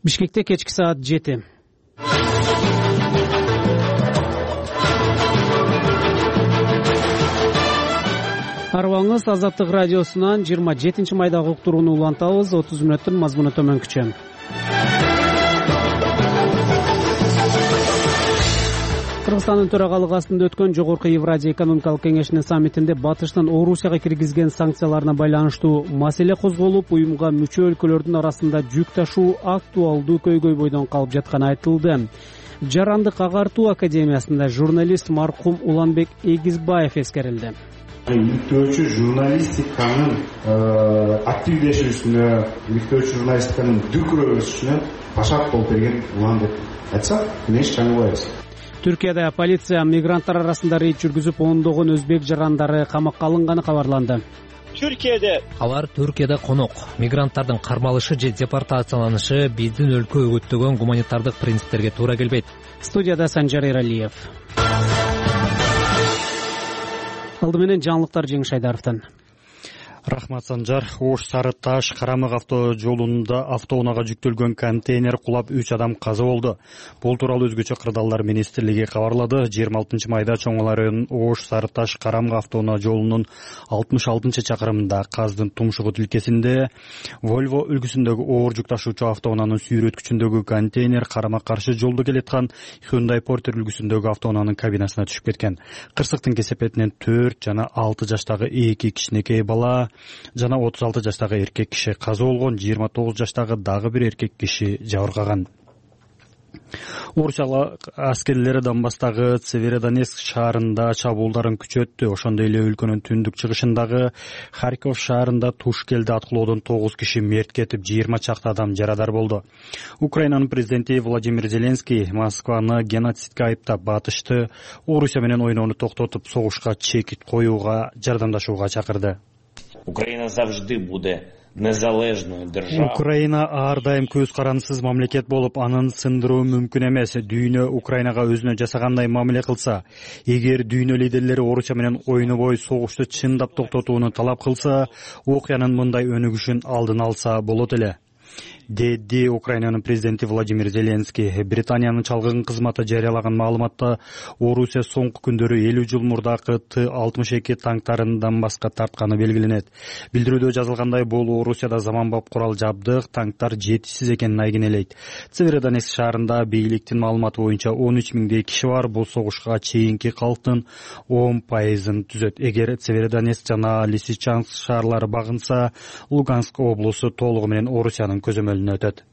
Бишкекте кечки саат 7. Арыбаңыз Азаттык радиосунан 27 майдагы уктурууну улантабыз. 30 мүнөттүн мазмуну төмөнкүчө. Кыргызстандын төрагалыгы астында өткөн Жогорку Евразия экономикалык кеңешинин саммитинде Батыштын Орусияга киргизген санкцияларына байланыштуу маселе козголуп, уюмга мүчө өлкөлөрдүн арасында жүк ташуу актуалдуу көйгөй бойдон калып жатканы айтылды. Жарандык агартуу академиясында журналист маркум Уланбек Эгизбаев эскерилди. Иликтөөчү журналистиканын активдешүүсүнө, иликтөөчү журналистиканын дүркүрөп өсүшүнө башак болуп берген улан деп айтсак, эмне чаңыбайбыз. Түркияда полиция мигранттар арасында рейд жүргүзүп, ондогон өзбек жарандары камакка алынганы кабарланды. Алар Түркияда конок. Мигранттардын кармалышы же депортацияланышы биздин өлкө өгөттөгөн гуманитардык принциптерге туура келбейт. Студияда Санжар Эралиев. Алды менен жаңылыктар Жеңиш Айдаровдон. Рахмат Санжар. Ош Сары Таш Карамык авто жолунда автоунаага жүктөлгөн контейнер кулап 3 адам каза болду. Бул тууралуу өзгөчө кырдаалдар министрлиги кабарлады. 26 майда Чоңал районунун Ош Сары Таш Карамык автоунаа жолунун 66-чакырымында Каздын Тумшугут илкесинде Volvo үлгүсүндөгү оор жүк ташуучу автоунаанын сүйрөткүчүндөгү контейнер карама каршы жолду келаткан Hyundai Porter үлгүсүндөгү автоунаанын кабинасына түшүп кеткен. Кырсыктын кесепетинен 4 жана 6 жаштагы 2 кичинекей бала жана 36 жаштагы эркек киши каза болгон, 29 жаштагы дагы бир эркек киши жабыркаган. Орусия аскерлери Донбасстагы Северодонецк шаарында чабуулдарын күчөттү. Ошондой эле өлкөнүн түндүк чыгышындагы Харьков шаарында туш келди аткылоодон 9 киши мерт кетип, 20 чакты адам жарадар болду. Украинанын президенти Владимир Зеленский Москваны геноцидке айыптап, Батышты Орусия менен ойноону токтотуп, согушка чекит коюуга, жардамдашууга чакырды. Украина завжди буде незалежною державою. Украина ар дайым көз карансыз мамлекет болуп, анын сындыруу мүмкүн эмес. Дүйнө Украинага өзүнө жасагандай мамиле кылса, эгер дүйнө лидерлери Орусия менен ойнобой согушту чындап токтотууну талап кылса, окуянын мындай өнүгүшүн алдын алса болот эле, деди Украинанын президенти Владимир Зеленский. Британиянын чалгын кызматы жарыялаган маалыматта Орусия соңку күндөрү 50 жыл мурдакы Т-62 танктарын Донбасска тартканы белгиленет. Билдирүүдө жазылгандай, бул Орусияда заманбап курал жабдык танктар жетишсиз экенин айгинелейт. Северодонецк шаарында бийликтин маалыматы боюнча 13 миңдей киши бар. Бул согушка чейинки калктын 10% түзөт. Эгер Северодонецк жана Лисичанск шаарлары багынса, Луганск облусу толугу менен Орусиянын көзөмөлүнө өтөт.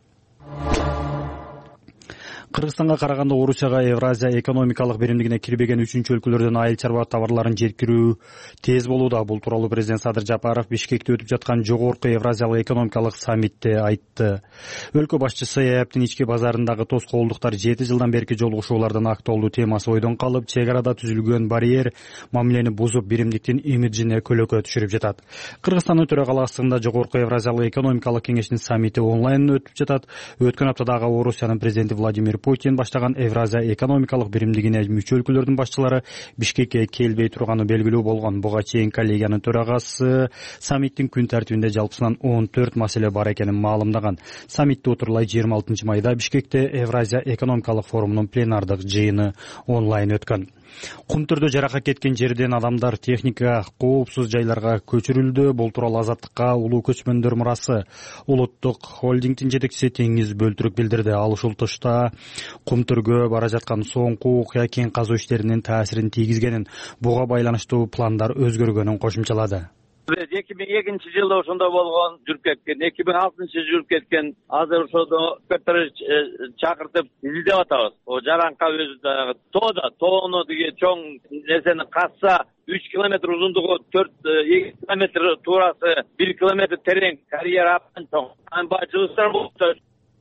Кыргызстанга караганда Орусияга Евразия экономикалык биримдигине кирбеген 3-чү өлкөлөрдөн айыл чарба товарларын жеткирүү тез болууда. Бул тууралуу президент Садыр Жапаров Бишкекте өтүп жаткан Жогорку Евразиялык экономикалык саммитте айтты. Өлкө башчысы ЭАПтин ички базарындагы тоскоолдуктар 7 жылдан берки жолугушуулардын актуалдуу темасы ойдон калып, чек арада түзүлгөн барьер мамилени бузуп, биримдиктин имиджине көлөкө түшүрүп жатат. Кыргызстандын төрагалыгында Жогорку Евразиялык экономикалык кеңештин саммити онлайн өтүп жатат. Өткөн аптадагы Орусиянын президенти Владимир Путин баштаган Евразия экономикалык биримдигине мүчө өлкөлөрдүн башчылары Бишкекке келбей турганы белгилүү болгон. Буга чейин коллегиянын төрагасы саммиттин күн тартибинде жалпысынан 14 маселе бар экенин маалымдаган. Саммитти отурлай 26 майда Бишкекте Евразия экономикалык форумунун пленардык жыйыны онлайн өткөн. Кумтөрдө жаракат кеткен жерден адамдар техника коопсуз жайларга көчүрүлдү. Бул тууралуу Азаттыкка улуу көчмөндөр мурасы улуттук холдингдин жетекчиси Теңиз Бөлтүрүк билдирди. Ал ушул тушта Кумтөргө бара жаткан соңку окуя кен казуу иштеринин таасирин тийгизгенин, буга байланыштуу пландар өзгөргөнүн кошумчалады. 2002-жылы ошондо болгон жүрүп кеткен, 2006-жылы жүрүп кеткен. Азыр ошондо эксперттер чакыртып издеп атабыз. О жаранка өзү тоону деген чоң нерсени касса 3 километр узундугу, 2 километр туурасы, 1 километр терең карьера аптан чоң. Жылыштар болуп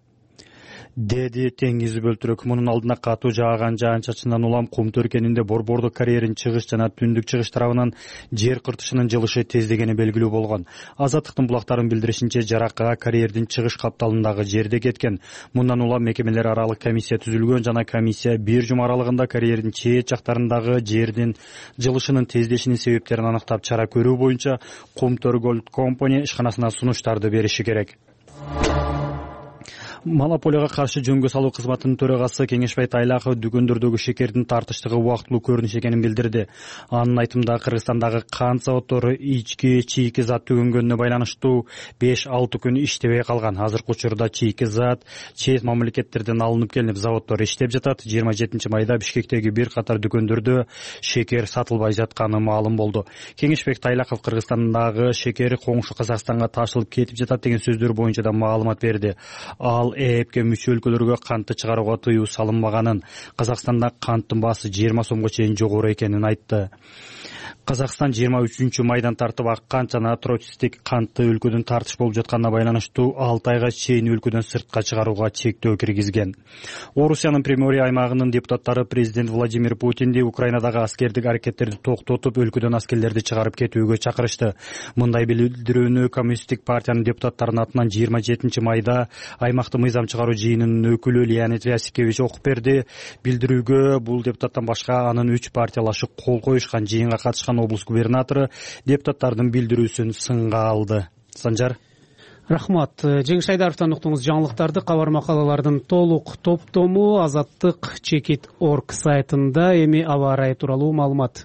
деди Теңиз Бөлтүрүк. Мунун алдына катуу жааган жаан-чачындан улам Кумтөр кенинде борбордук карьерин чыгыш жана түндүк чыгыш тарабынан жер кыртышынын жылышы тездегени белгилүү болгон. Азаттыктын булактарын билдиришинче, жаракка карьердин чыгыш капталындагы жерде кеткен. Мындан улам мекемелер аралык комиссия түзүлгөн жана комиссия 1 жума аралыгында карьердин чет жактарындагы жердин жылышынын тездешинин себептерин аныктап, чара көрүү боюнча Кумтөр Gold Company ишканасына сунуштарды бериши керек. Монополияга каршы жөнгө салуу кызматынын төрагасы Кеңешбай Тайлаков дүкөндөрдөгү шекердин тартыштыгы убактылуу көрүнүш экенин билдирди. Анын айтымында Кыргызстандагы кант заводдору ички чийки зат төгөнгөнүнө байланыштуу 5-6 күн иштебей калган. Азыркы учурда чийки зат чет мамлекеттерден алынып келинип, заводдор иштеп жатат. 27 майда Бишкектеги бир катар дүкөндөрдө шекер сатылбай жатканы маалым болду. Кеңешбек Тайлаков Кыргызстандагы шекер коңшу Казакстанга ташылып кетип жатат деген сөздөр боюнча да маалымат берди. Ал ЭЭПке мүчө өлкөлөргө кантты чыгарууга тыюу салынмаганын, Казакстанда канттын баасы 20 сомго чейин жогору экенин айтты. Казакстан 23 майдан тартып аккан жана троцистик кантты өлкөдөн тартыш болуп жатканына байланыштуу 6 айга чейин өлкөдөн сыртка чыгарууга чектөө киргизген. Орусиянын Приморье аймагынын депутаттары президент Владимир Путинди Украинадагы аскердик аракеттерди токтотуп, өлкөдөн аскерлерди чыгарып кетүүгө чакырышты. Мындай билдирүүнү Коммунисттик партиянын депутаттарынын атынан 27 майда аймактын мыйзам чыгаруу жыйынынын өкүлү Леонид Вясикевич окуп берди. Билдирүүгө бул депутаттан башка анын 3 партиялашы кол коюшкан. Жыйынга катышкан облус губернатору депутаттардын билдирүүсүн сынга алды. Санжар. Рахмат. Жеңиш Айдаровдон уктуңуз жаңылыктарды. Кабар макалалардын толук топтому Азаттык Чекит.org сайтында. Эми аба ырайы тууралуу маалымат.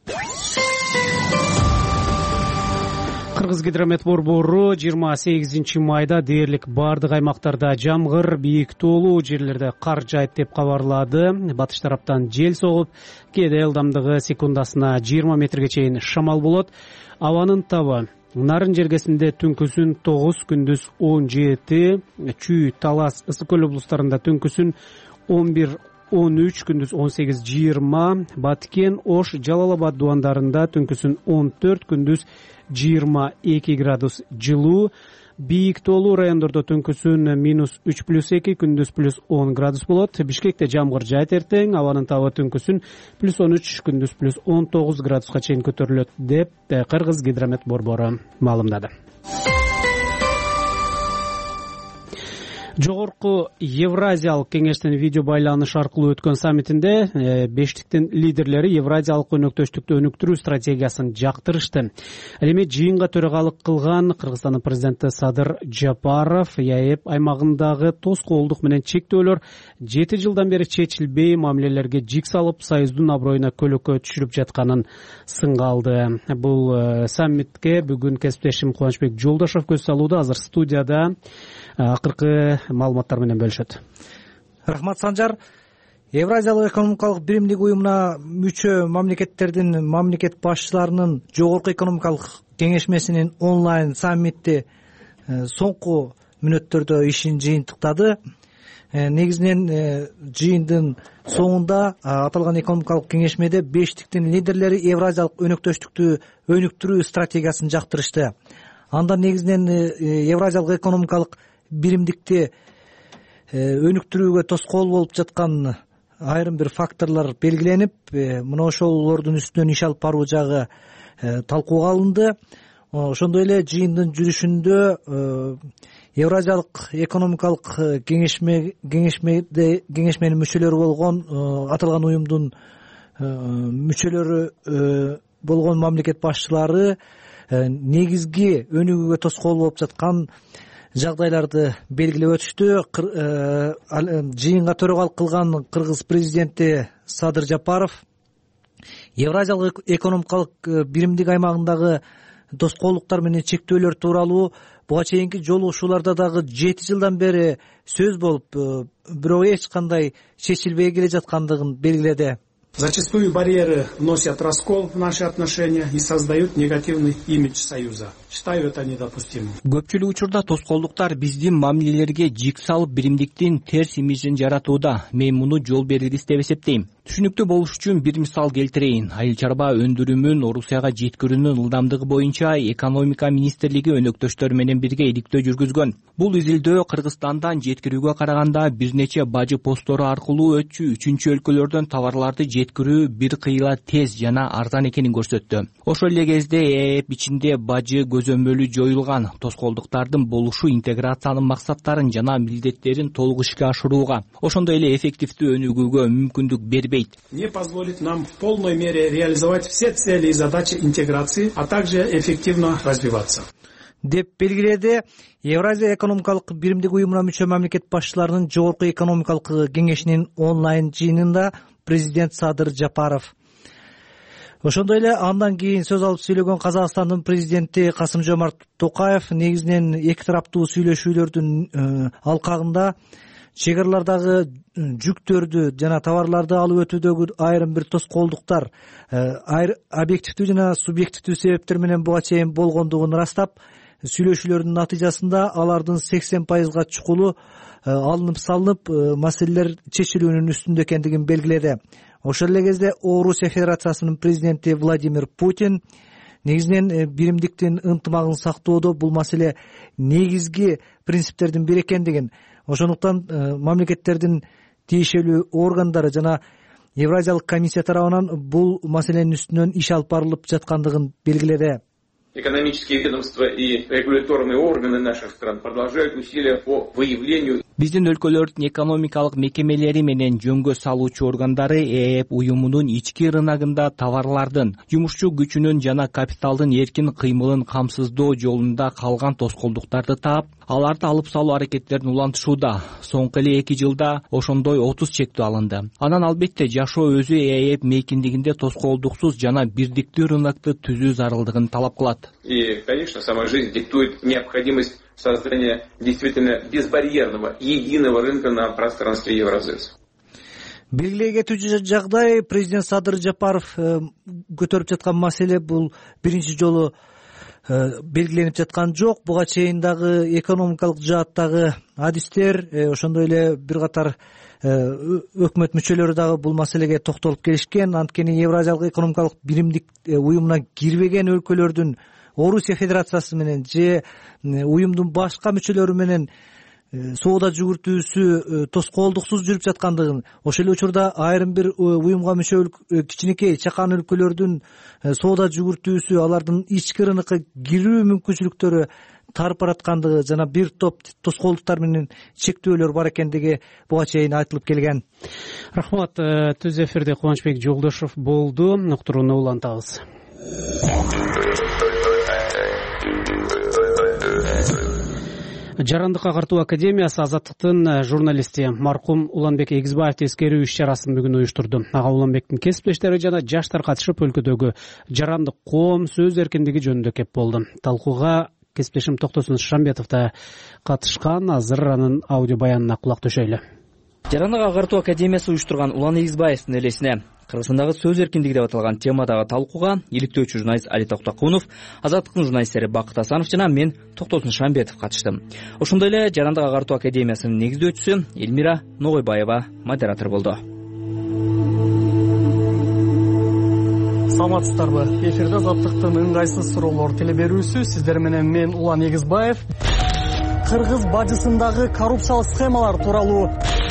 Кыргызгидромет борбору 28 майда дээрлик бардык аймактарда жамгыр, бийик тоолуу жерлерде кар жаайт деп кабарлады. Батыш тараптан жел согуп, кээде ылдамдыгы секундасына 20 метрге чейин шамал болот. Абанын табы Нарын жергесинде түнкүсүн 9, күндүз 17, Чүй, Талас, Ысык көл облустарында түнкүсүн 11, 13, күндүз 18, 20, Баткен, Ош, Жалал Абад дубандарында түнкүсүн 14, күндүз 22 градус жылуу. Бийик тоолуу райондордо түнкүсүн -3+2, күндүз +10 градус болот. Бишкекте жамгыр жаайт эртең, абанын табы түнкүсүн +13, күндүз +19 градуска чейин көтөрүлөт деп Кыргызгидромет борбору маалымдады. Жогорку Евразиялык кеңештин видео байланыш аркылуу өткөн саммитинде бештиктин лидерлери Евразиялык өнөктөштүктү өнүктүрүү стратегиясын жактырышты. Ал эми жыйынга төрагалык кылган Кыргызстандын президенти Садыр Жапаров ЕАЭП аймагындагы тоскоолдук менен чектөөлөр 7 жылдан бери чечилбей мамилелерге жик салып, союздун аброюна көлөкө түшүрүп жатканын сынга алды. Бул саммитке бүгүн кесиптешим Кубанычбек Жолдошов көз салууда. Азыр студияда акыркы маалыматтар менен бөлүшөт. Рахмат, Санжар. Евразиялык экономикалык биримдик уюмуна мүчө мамлекеттердин мамлекет башчыларынын жогорку экономикалык кеңешмесинин онлайн саммити соңку мүнөттөрдө ишин жыйынтыктады. Негизинен жыйындын соңунда аталган экономикалык кеңешмеде бештиктин лидерлери Евразиялык өнөктөштүктү өнүктүрүү стратегиясын жактырышты. Анда негизинен Евразиялык экономикалык биримдикти өнүктүрүүгө тоскоол болуп жаткан айрым бир факторлор белгиленип, мына ошолордун үстүнөн иш алып баруу жагы талкууга алынды. Ошондой эле жыйындын жүрүшүндө Евразиялык экономикалык кеңешменин мүчөлөрү болгон аталган уюмдун мүчөлөрү болгон мамлекет башчылары негизги өнүгүүгө тоскоол болуп жаткан жагдайларды белгилеп өтүштү. Жыйынга төрагалык кылган Кыргыз президенти Садыр Жапаров Евразиялык экономикалык биримдик аймагындагы тоскоолдуктар менен чектөөлөр тууралуу буга чейинки жолугушууларда дагы 7 жылдан бери сөз болуп, бирок эч кандай чечилбей келе жаткандыгын белгиледи. Зачастую барьеры вносят раскол в наши отношения и создают негативный имидж Союза. Считаю это недопустимым. Көпчүлүк учурда тоскоолдуктар биздин мамилелерге жик салып, биримдиктин терс имиджин жаратууда. Мен муну жол берилис деп эсептейм. Түшүнүктүү болуш үчүн бир мисал келтирейин. Айыл чарба өндүрүмүн Орусияга жеткирүүнүн ылдамдыгы боюнча экономика министрлиги өнөктөштөр менен бирге иликтөө жүргүзгөн. Бул изилдөө Кыргызстандан жеткирүүгө караганда бир нече бажы посттору аркылуу өтчү үчүнчү өлкөлөрдөн товарларды жеткирүү бир кыйла тез жана арзан экенин көрсөттү. Ошол эле кезде ЭЭП ичинде бажы көзөмөлү жоюлган. Тоскоолдуктардын болушу интеграциянын максаттарын жана милдеттерин толук ишке ашырууга, ошондой эле эффективдүү өнүгүүгө мүмкүндүк бербейт. Не позволит нам в полной мере реализовать все цели и задачи интеграции, а также эффективно развиваться. деп белгиледи Евразия экономикалык биримдик уюмуна мүчө мамлекет башчыларынын жогорку экономикалык кеңешинин онлайн жыйынында президент Садыр Жапаров. Ошондой эле андан кийин сөз алып сүйлөгөн Казакстандын президенти Касым-Жомарт Токаев негизинен эки тараптуу сүйлөшүүлөрдүн алкагында чек аралардагы жүктөрдү жана товарларды алып өтүүдөгү айрым бир тоскоолдуктар объективдүү жана субъективдүү себептер менен буга чейин болгондугун ырастап, сүйлөшүүлөрдүн натыйжасында алардын 80%га чукулу алынып салынып, маселелер чечилүүнүн үстүндө экендигин белгиледи. Ошол эле кезде Орусия Федерациясынын президенти Владимир Путин негизинен биримдиктин ынтымагын сактоодо бул маселе негизги принциптердин бири экендигин, ошондуктан мамлекеттердин тиешелүү органдары жана Евразиялык комиссия тарабынан бул маселенин үстүнөн иш алып барылып жаткандыгын белгиледи. Экономические ведомства и регуляторные органы наших стран продолжают усилия по выявлению. Биздин өлкөлөрдүн экономикалык мекемелери менен жөнгө салуучу органдары ЭЭП уюмунун ички рыногунда товарлардын, жумушчу күчүнүн жана капиталдын эркин кыймылын камсыздоо жолунда калган тоскоолдуктарды таап, аларды алып салуу аракеттерин улантышууда. Соңку эле 2 жылда ошондой 30 чектөө алынды. Анан албетте жашоо өзү ЭЭП мейкиндигинде тоскоолдуксуз жана бирдиктүү рынокты түзүү зарылдыгын талап кылат. И, конечно, сама жизнь диктует необходимость создания действительно безбарьерного, единого рынка на пространстве Евразес. Белгилей кетүүчү жагдай, президент Садыр Жапаров көтөрүп жаткан маселе бул биринчи жолу белгиленип жаткан жок. Буга чейин дагы экономикалык жааттагы адистер, ошондой эле бир катар өкмөт мүчөлөрү дагы бул маселеге токтолуп келишкен. Анткени Евразиялык экономикалык биримдик уюмуна кирбеген өлкөлөрдүн Орусия Федерациясы менен же уюмдун башка мүчөлөрү менен соода жүгүртүүсү тоскоолдуксуз жүрүп жаткандыгын, ошол эле учурда айрым бир уюмга мүчө кичинекей чакан өлкөлөрдүн соода жүгүртүүсү, алардын ички рынокко кирүү мүмкүнчүлүктөрү тарып бараткандыгы жана бир топ тоскоолдуктар менен чектөөлөр бар экендиги буга чейин айтылып келген. Рахмат. Түз эфирде Кубанычбек Жолдошов болду. Уктурууну улантабыз. Жарандык агартуу академиясы Азаттыктын журналисти маркум Уланбек Эгизбаев эскерүү иш-чарасын бүгүн уюштурду. Ага Уланбектин кесиптештери жана жаштар катышып өлкөдөгү жарандык коом сөз эркиндиги жөнүндө кеп болду. Талкууга кесиптешим Токтосун Шамбетов да катышкан. Азыр анын аудио баянына кулак төшөйлү. Жарандык агартуу академиясы уюштурган Улан Эгизбаевдин элесине Кыргызстандагы сөз эркиндиги деп аталган темадагы талкууга иликтөөчү журналист Али Токтокунов, Азаттыктын журналисттери Бакыт Асанов жана мен Токтосун Шамбетов катыштым. Ошондой эле Жарандык агартуу академиясынын негиздөөчүсү Элмира Ногойбаева модератор болду. Саламатсыздарбы? Эфирде Азаттыктын ыңгайсыз суроолор телеберүүсү. Сиздер менен мен Улан Эгизбаев. Кыргыз бажысындагы коррупциялык схемалар тууралуу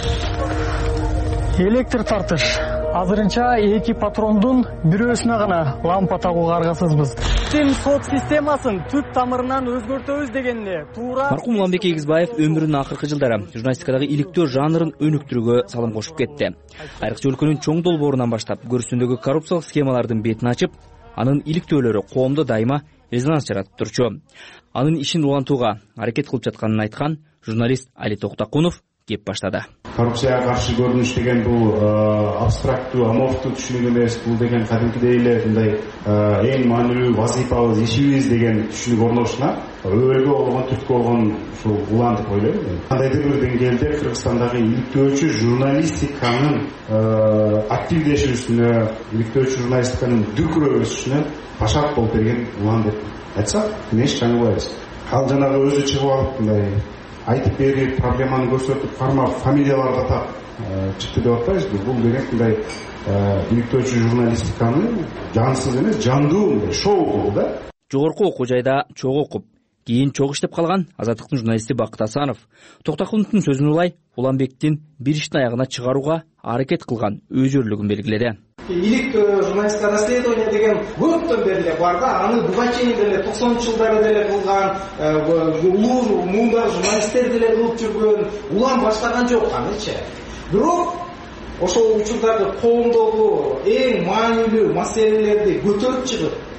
электр тартыш. Азырынча 2 патрондун бирөөсүнө гана лампа тагууга аргасызбыз. Сот системасын түп тамырынан өзгөртөбүз дегенде туура. Маркум Уланбек Эгизбаев өмүрүнүн акыркы жылдары журналистикадагы иликтөө жанрын өнүктүрүүгө салым кошуп кетти. Айрыкча өлкөнүн чоң долбоорунан баштап көрүнүшүндөгү коррупциялык схемалардын бетин ачып, анын иликтөөлөрү коомдо дайыма резонанс жаратып турчу. Анын ишин улантууга аракет кылып жатканын айткан журналист Али Токтокунов кеп баштады. Коррупцияга каршы көрүнүш деген бул абстрактуу, аморфтуу түшүнүк эмес. Бул деген кадимкидей эле мындай эң маанилүү вазифабыз, ишибиз деген түшүнүк орношуна өбөлгө болгон, түрткү болгон ушул улан деп ойлойм. Кандайдыр бир деңгээлде Кыргызстандагы иликтөөчү журналистиканын активдешүүсүнө, иликтөөчү журналистиканын дүркүрөп өсүшүнө башат болуп берген улан деп айтсак, эч жаңылбайбыз. Ал жанагы өзү чыгып алып мындай айтып берип, проблеманы көрсөтүп, фамилияларды атап чыкты деп атпайбызбы? Бул деген мындай иликтөөчү журналистиканы жансыз эмес, жандуу шоу болду да. Жогорку окуу жайда чогуу окуп, кийин чогуу иштеп калган Азаттыктын журналисти Бакыт Асанов Токтокуновдун сөзүн улай Уланбектин бир иштин аягына чыгарууга аракет кылган өзүрлүгүн белгиледи. Илик журналисттик расследование деген көптөн бери эле бар да, аны буга чейин деле 90-жылдары деле кылган, улуу муундар журналисттер деле кылып жүргөн, улам баштаган жок анычы. Бирок ошол учурдагы коомдогу эң маанилүү маселелерди көтөрүп чыгып,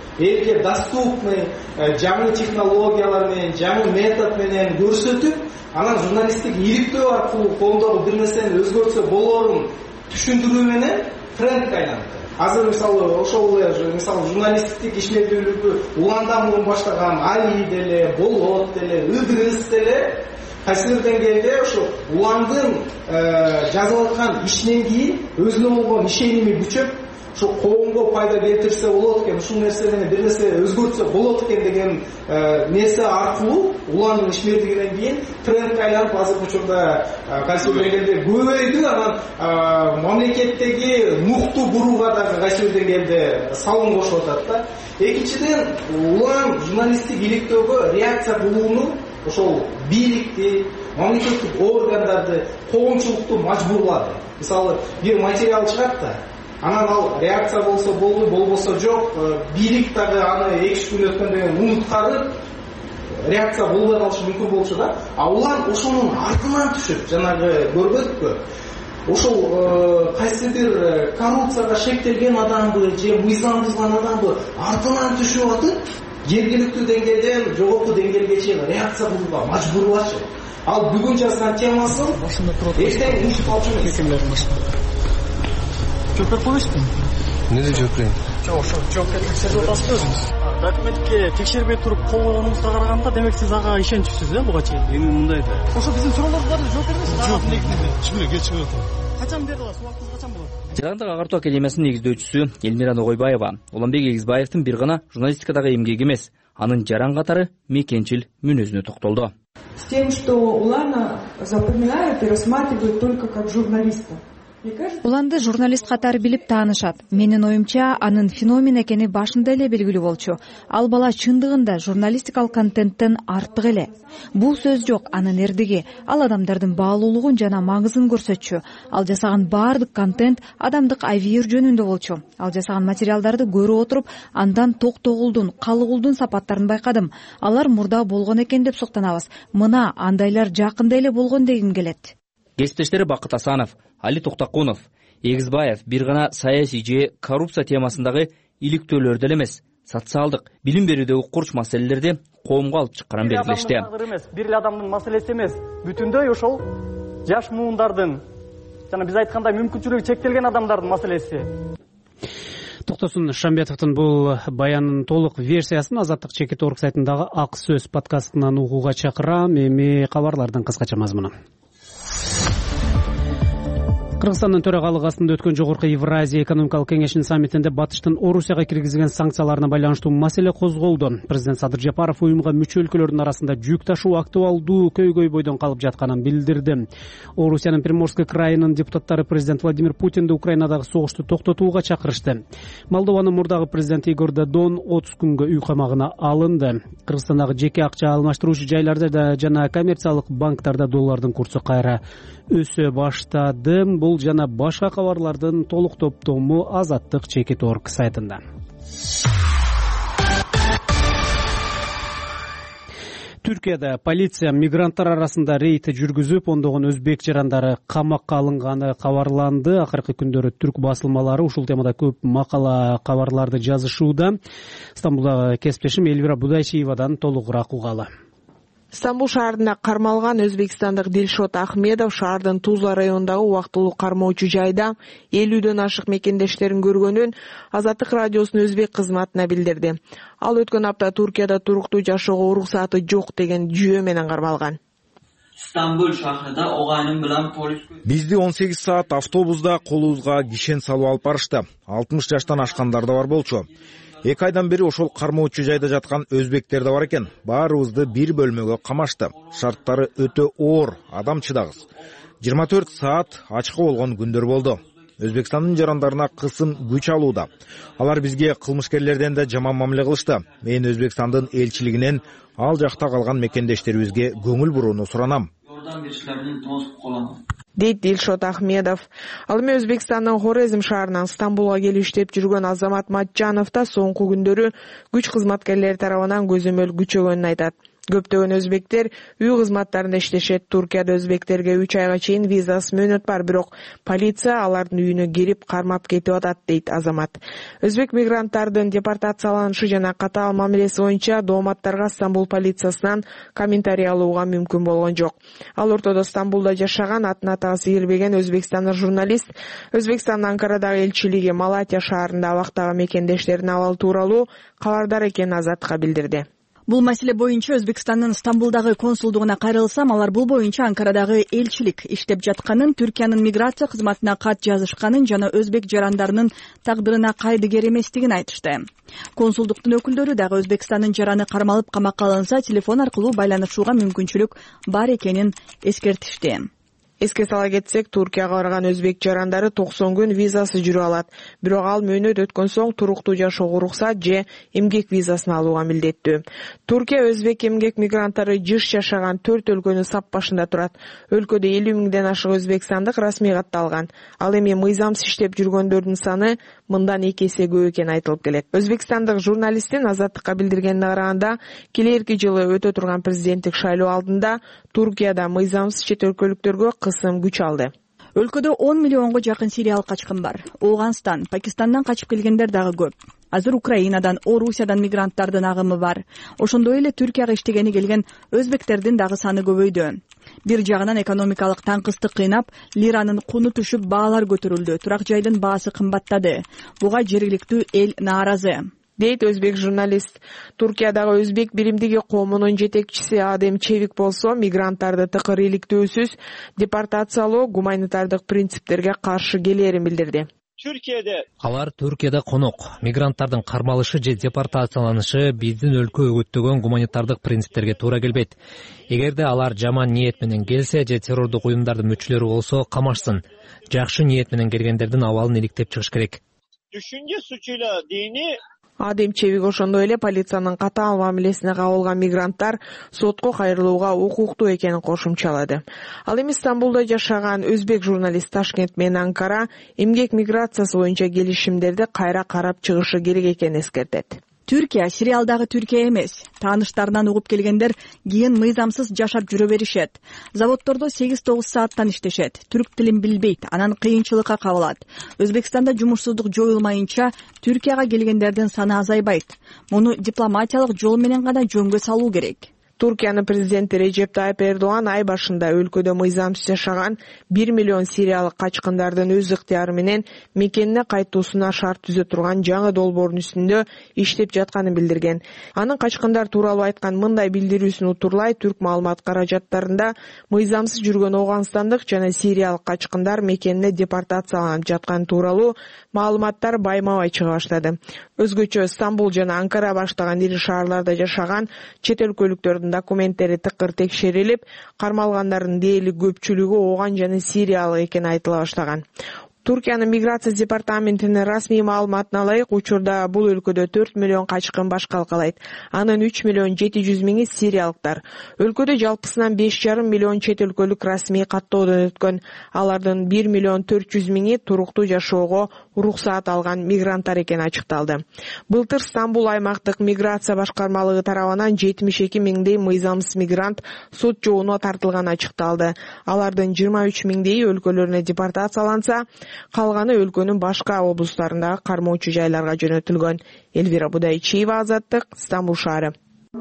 элге доступный жаңы технологиялар менен, жаңы метод менен көрсөтүп, анан журналисттик иликтөө аркылуу коомдогу бир нерсени өзгөртсө болорун түшүндүрүү менен трендке айланды. Азыр мисалы ошол мисалы журналисттик ишмердүүлүккө уландан мурун баштаган Али деле, Болот деле, Ыдырыс деле кайсы бир деңгээлде ошо уландын жазып аткан ишинен кийин өзүнө болгон ишеними күчөп, ошо коомго пайда келтирсе болот экен, ушул нерсе менен бир нерсе өзгөртсө болот экен деген нерсе аркылуу уландын ишмердигинен кийин трендке айланып азыркы учурда кайсы бир деңгээлде көбөйдү. Анан мамлекеттеги нукту бурууга дагы кайсы бир деңгээлде салым кошуп атат да. Экинчиден, улам журналисттик иликтөөгө реакция кылууну ошол бийликти, мамлекеттик органдарды, коомчулукту мажбурлады. Мисалы, бир материал чыгат да, анан ал реакция болсо болду, болбосо жок, бийлик дагы аны 2 күн өткөндөн кийин унуткарып, реакция болбой калышы мүмкүн болчу да. А улам ошонун артынан түшүп, жанагы көрбөдүкпү? Ошол кайсы бир коррупцияга шектелген адамды же мыйзам бузган адамды артынан түшүп атып, жергиликтүү деңгээлден жогорку деңгээлге чейин реакция кылууга мажбурлашы. Ал бүгүн жазган темасын эртең унутуп алчу эмес. Жооп берип койбойсузбу? Эмне жооп берейин? Жок, ошо жоопкерчиликти атасыз өзүңүз. Документке текшербей туруп кол койгонуңузга караганда, демек сиз ага ишенчүксүз буга чейин. Эми мындай да. Ошо биздин суроолорго баары жооп бербейсиз? Жок, негизинде чын эле кечирип атам. Качан бере аласыз? Убактыңыз качан болот? Жарандык агартуу академиясынын негиздөөчүсү Элмира Ногойбаева Уланбек Эгизбаевдин бир гана журналистикадагы эмгеги эмес, анын жаран катары мекенчил мүнөзүнө токтолду. С тем, что Улана запоминают и рассматривают только как журналиста. Уланды журналист катары билип таанышат. Менин оюмча, анын феномен экени башында эле белгилүү болчу. Ал бала чындыгында журналистикалык контенттен артык эле. Бул сөз жок, анын эрдиги, ал адамдардын баалуулугун жана маңызын көрсөтчү. Ал жасаган баардык контент адамдык авир жөнүндө болчу. Ал жасаган материалдарды көрүп отуруп, андан токтогулдун, калыгулдун сапаттарын байкадым. Алар мурда болгон экен деп суктанабыз. Мына андайлар жакында эле болгон дегим келет. Кесиптештери Бакыт Асанов, Али Токтакунов, Эгизбаев бир гана саясий же коррупция темасындагы иликтөөлөрдө эле эмес, социалдык, билим берүүдөгү курч маселелерди коомго алып чыкканын белгилешти. Бир эле адамдын маселеси эмес, бүтүндөй ошол жаш муундардын, жана биз айткандай мүмкүнчүлүгү чектелген адамдардын маселеси. Токтосун Шамбетовдун бул баянынын толук версиясын Азаттык Чекит Орг сайтындагы Ак сөз подкастынан угууга чакырам. Эми кабарлардын кыскача мазмуну. Кыргызстандын төрагалыгы астында өткөн Жогорку Евразия экономикалык кеңешинин саммитинде Батыштын Орусияга киргизген санкцияларына байланыштуу маселе козголду. Президент Садыр Жапаров уюмга мүчө өлкөлөрдүн арасында жүк ташуу актуалдуу көйгөй бойдон калып жатканын билдирди. Орусиянын Приморский крайынын депутаттары президент Владимир Путинди Украинадагы согушту токтотууга чакырышты. Молдованын мурдагы президенти Игорь Додон 30 күнгө үй камагына алынды. Кыргызстандагы жеке акча алмаштыруучу жайларда жана коммерциялык банктарда доллардын курсу кайра өсө баштады. Бул жана башка кабарлардын толук топтому Азаттык Чекит Орг сайтында. Түркияда полиция мигранттар арасында рейд жүргүзүп, ондогон өзбек жарандары камакка алынганы кабарланды. Акыркы күндөрү түрк басылмалары ушул темада көп макала кабарларды жазышууда. Стамбулдагы кесиптешим Элвира Будайчиевадан толугураак угалы. Стамбул шаарында кармалган өзбекстандык Дилшот Ахмедов шаардын Тузла районундагы убактылуу кармоочу жайда 50дөн ашык мекендештерин көргөнүн Азаттык радиосунун өзбек кызматына билдирди. Ал өткөн апта Туркияда туруктуу жашоого уруксаты жок деген жүйө менен кармалган. Стамбул шаарында огайным билан полис бизди 18 саат автобуста колубузга кишен салып алып барышты. 60 жаштан ашкандар да бар болчу. 2 айдан бери ошол кармоочу жайда жаткан өзбектер да бар экен. Баарыбызды бир бөлмөгө камашты. Шарттары өтө оор, адам чыдагыз. 24 саат ачка болгон күндөр болду. Өзбекстандын жарандарына кысым күч алууда. Алар бизге кылмышкерлерден да жаман мамиле кылышты. Мен Өзбекстандын элчилигинен ал жакта калган мекендештерибизге көңүл бурууну суранам. Дейт Дилшот Ахмедов. Ал эми Өзбекстандын Хорезм шаарынан Стамбулга келип иштеп жүргөн Азамат Матжанов да соңку күндөрү күч кызматкерлери тарабынан көзөмөл күчөгөнүн айтат. Көптөгөн өзбектер үй кызматтарында иштешет. Туркияда өзбектерге 3 айга чейин визасыз мөөнөт бар, бирок полиция алардын үйүнө кирип кармап кетип атат, дейт азамат. Өзбек мигранттардын депортацияланышы жана катаал мамилеси боюнча дооматтарга Стамбул полициясынан комментарий алууга мүмкүн болгон жок. Ал ортодо Стамбулда жашаган, атын атагысы келбеген өзбекстандык журналист Өзбекстандын Анкарадагы элчилиги Малатия шаарында абактагы мекендештеринин абалы тууралуу кабардар экенин Азаттыкка билдирди. Бул маселе боюнча Өзбекстандын Стамбулдагы консулдугуна кайрылсам, алар бул боюнча Анкарадагы элчилик иштеп жатканын, Түркиянын миграция кызматына кат жазышканын жана өзбек жарандарынын тагдырына кайдыгер эместигин айтышты. Консулдуктун өкүлдөрү дагы Өзбекстандын жараны кармалып камакка алынса, телефон аркылуу байланышууга мүмкүнчүлүк бар экенин эскертишти. Эске сала кетсек, Туркияга барган өзбек жарандары 90 күн визасыз жүрө алат. Бирок ал мөөнөт өткөн соң туруктуу жашоого уруксат же эмгек визасын алууга милдеттүү. Туркия өзбек эмгек мигранттары жыш жашаган 4 өлкөнүн сап башында турат. Өлкөдө 50 миңден ашык өзбекстандык расмий катталган. Ал эми мыйзамсыз иштеп жүргөндөрдүн саны мындан 2 эсе көп экени айтылып келет. Өзбекстандык журналисттин Азаттыкка билдиргенине караганда, келерки жылы өтө турган президенттик шайлоо алдында Туркияда мыйзамсыз чет өлкөлүктөргө кысым күч алды. Өлкөдө 10 миллионго жакын сириялык качкын бар. Ооганстан, Пакистандан качып келгендер дагы көп. Азыр Украинадан, Орусиядан мигранттардын агымы бар. Ошондой эле Түркияга иштегени келген өзбектердин дагы саны көбөйдү. Бир жагынан экономикалык таңкыстык кыйнап, лиранын куну түшүп, баалар көтөрүлдү. Турак жайдын баасы кымбаттады. Буга жергиликтүү эл нааразы, дейт өзбек журналист. Туркиядагы өзбек биримдиги коомунун жетекчиси Адем Чевик болсо, мигранттарды тыкыр иликтөөсүз депортациялоо гуманитардык принциптерге каршы келерин билдирди. Алар Түркияда конок. Мигранттардын кармалышы же депортацияланышы биздин өлкө өгөттөгөн гуманитардык принциптерге туура келбейт. Эгерде алар жаман ниет менен келсе же террордук уюмдардын мүчөлөрү болсо, камашсын. Жакшы ниет менен келгендердин абалын иликтеп чыгыш керек. Адем Чевик ошондой эле полициянын катаал мамилесине кабылган мигранттар сотко кайрылууга укуктуу экенин кошумчалады. Ал эми Стамбулда жашаган өзбек журналист Ташкент менен Анкара эмгек миграциясы боюнча келишимдерди кайра карап чыгышы керек экенин эскертет. Түркия сериалдагы Түркия эмес. Тааныштарынан угуп келгендер кийин мыйзамсыз жашап жүрө беришет. Заводдордо 8-9 сааттан иштешет. Түрк тилин билбейт, анан кыйынчылыкка кабылат. Өзбекстанда жумушсуздук жоюлмайынча Түркияга келгендердин саны азайбайт. Муну дипломатиялык жол менен гана жөнгө салуу керек. Туркиянын президенти Режеп Тайып Эрдоган ай башында өлкөдө мыйзамсыз жашаган 1 миллион сириялык качкындардын өз ыктыяры менен мекенине кайтуусуна шарт түзө турган жаңы долбоордун үстүндө иштеп жатканын билдирген. Анын качкындар тууралуу айткан мындай билдирүүсүн утурлай түрк маалымат каражаттарында мыйзамсыз жүргөн Ооганстандык жана сириялык качкындар мекенине депортацияланып жаткан тууралуу маалыматтар байма-бай чыга баштады. Өзгөчө Стамбул жана Анкара баштаган ири шаарларда жашаган чет өлкөлүктөрдүн документтери тыкыр текшерилип, кармалгандардын дээрлик көпчүлүгү Ооган жана сириялык экени айтыла баштаган. Туркиянын миграция департаментинин расмий маалыматына ылайык, учурда бул өлкөдө 4 миллион качкын баш калкалайт. Анын 3 миллион 700 миңи сириялыктар. Өлкөдө жалпысынан 5,5 миллион чет өлкөлүк расмий каттоодон өткөн. Алардын 1 миллион 400 миңи туруктуу жашоого уруксаат алган мигранттар экени ачыкталды. Былтыр Стамбул аймактык миграция башкармалыгы тарабынан 72 миңдей мыйзамсыз мигрант сот жообуна тартылганы ачыкталды. Алардын 23 миңдейи өлкөлөрүнө депортацияланса, калганы өлкөнүн башка облустарындагы кармоочу жайларга жөнөтүлгөн. Элвира Будайчиева, Азаттык, Стамбул шаары.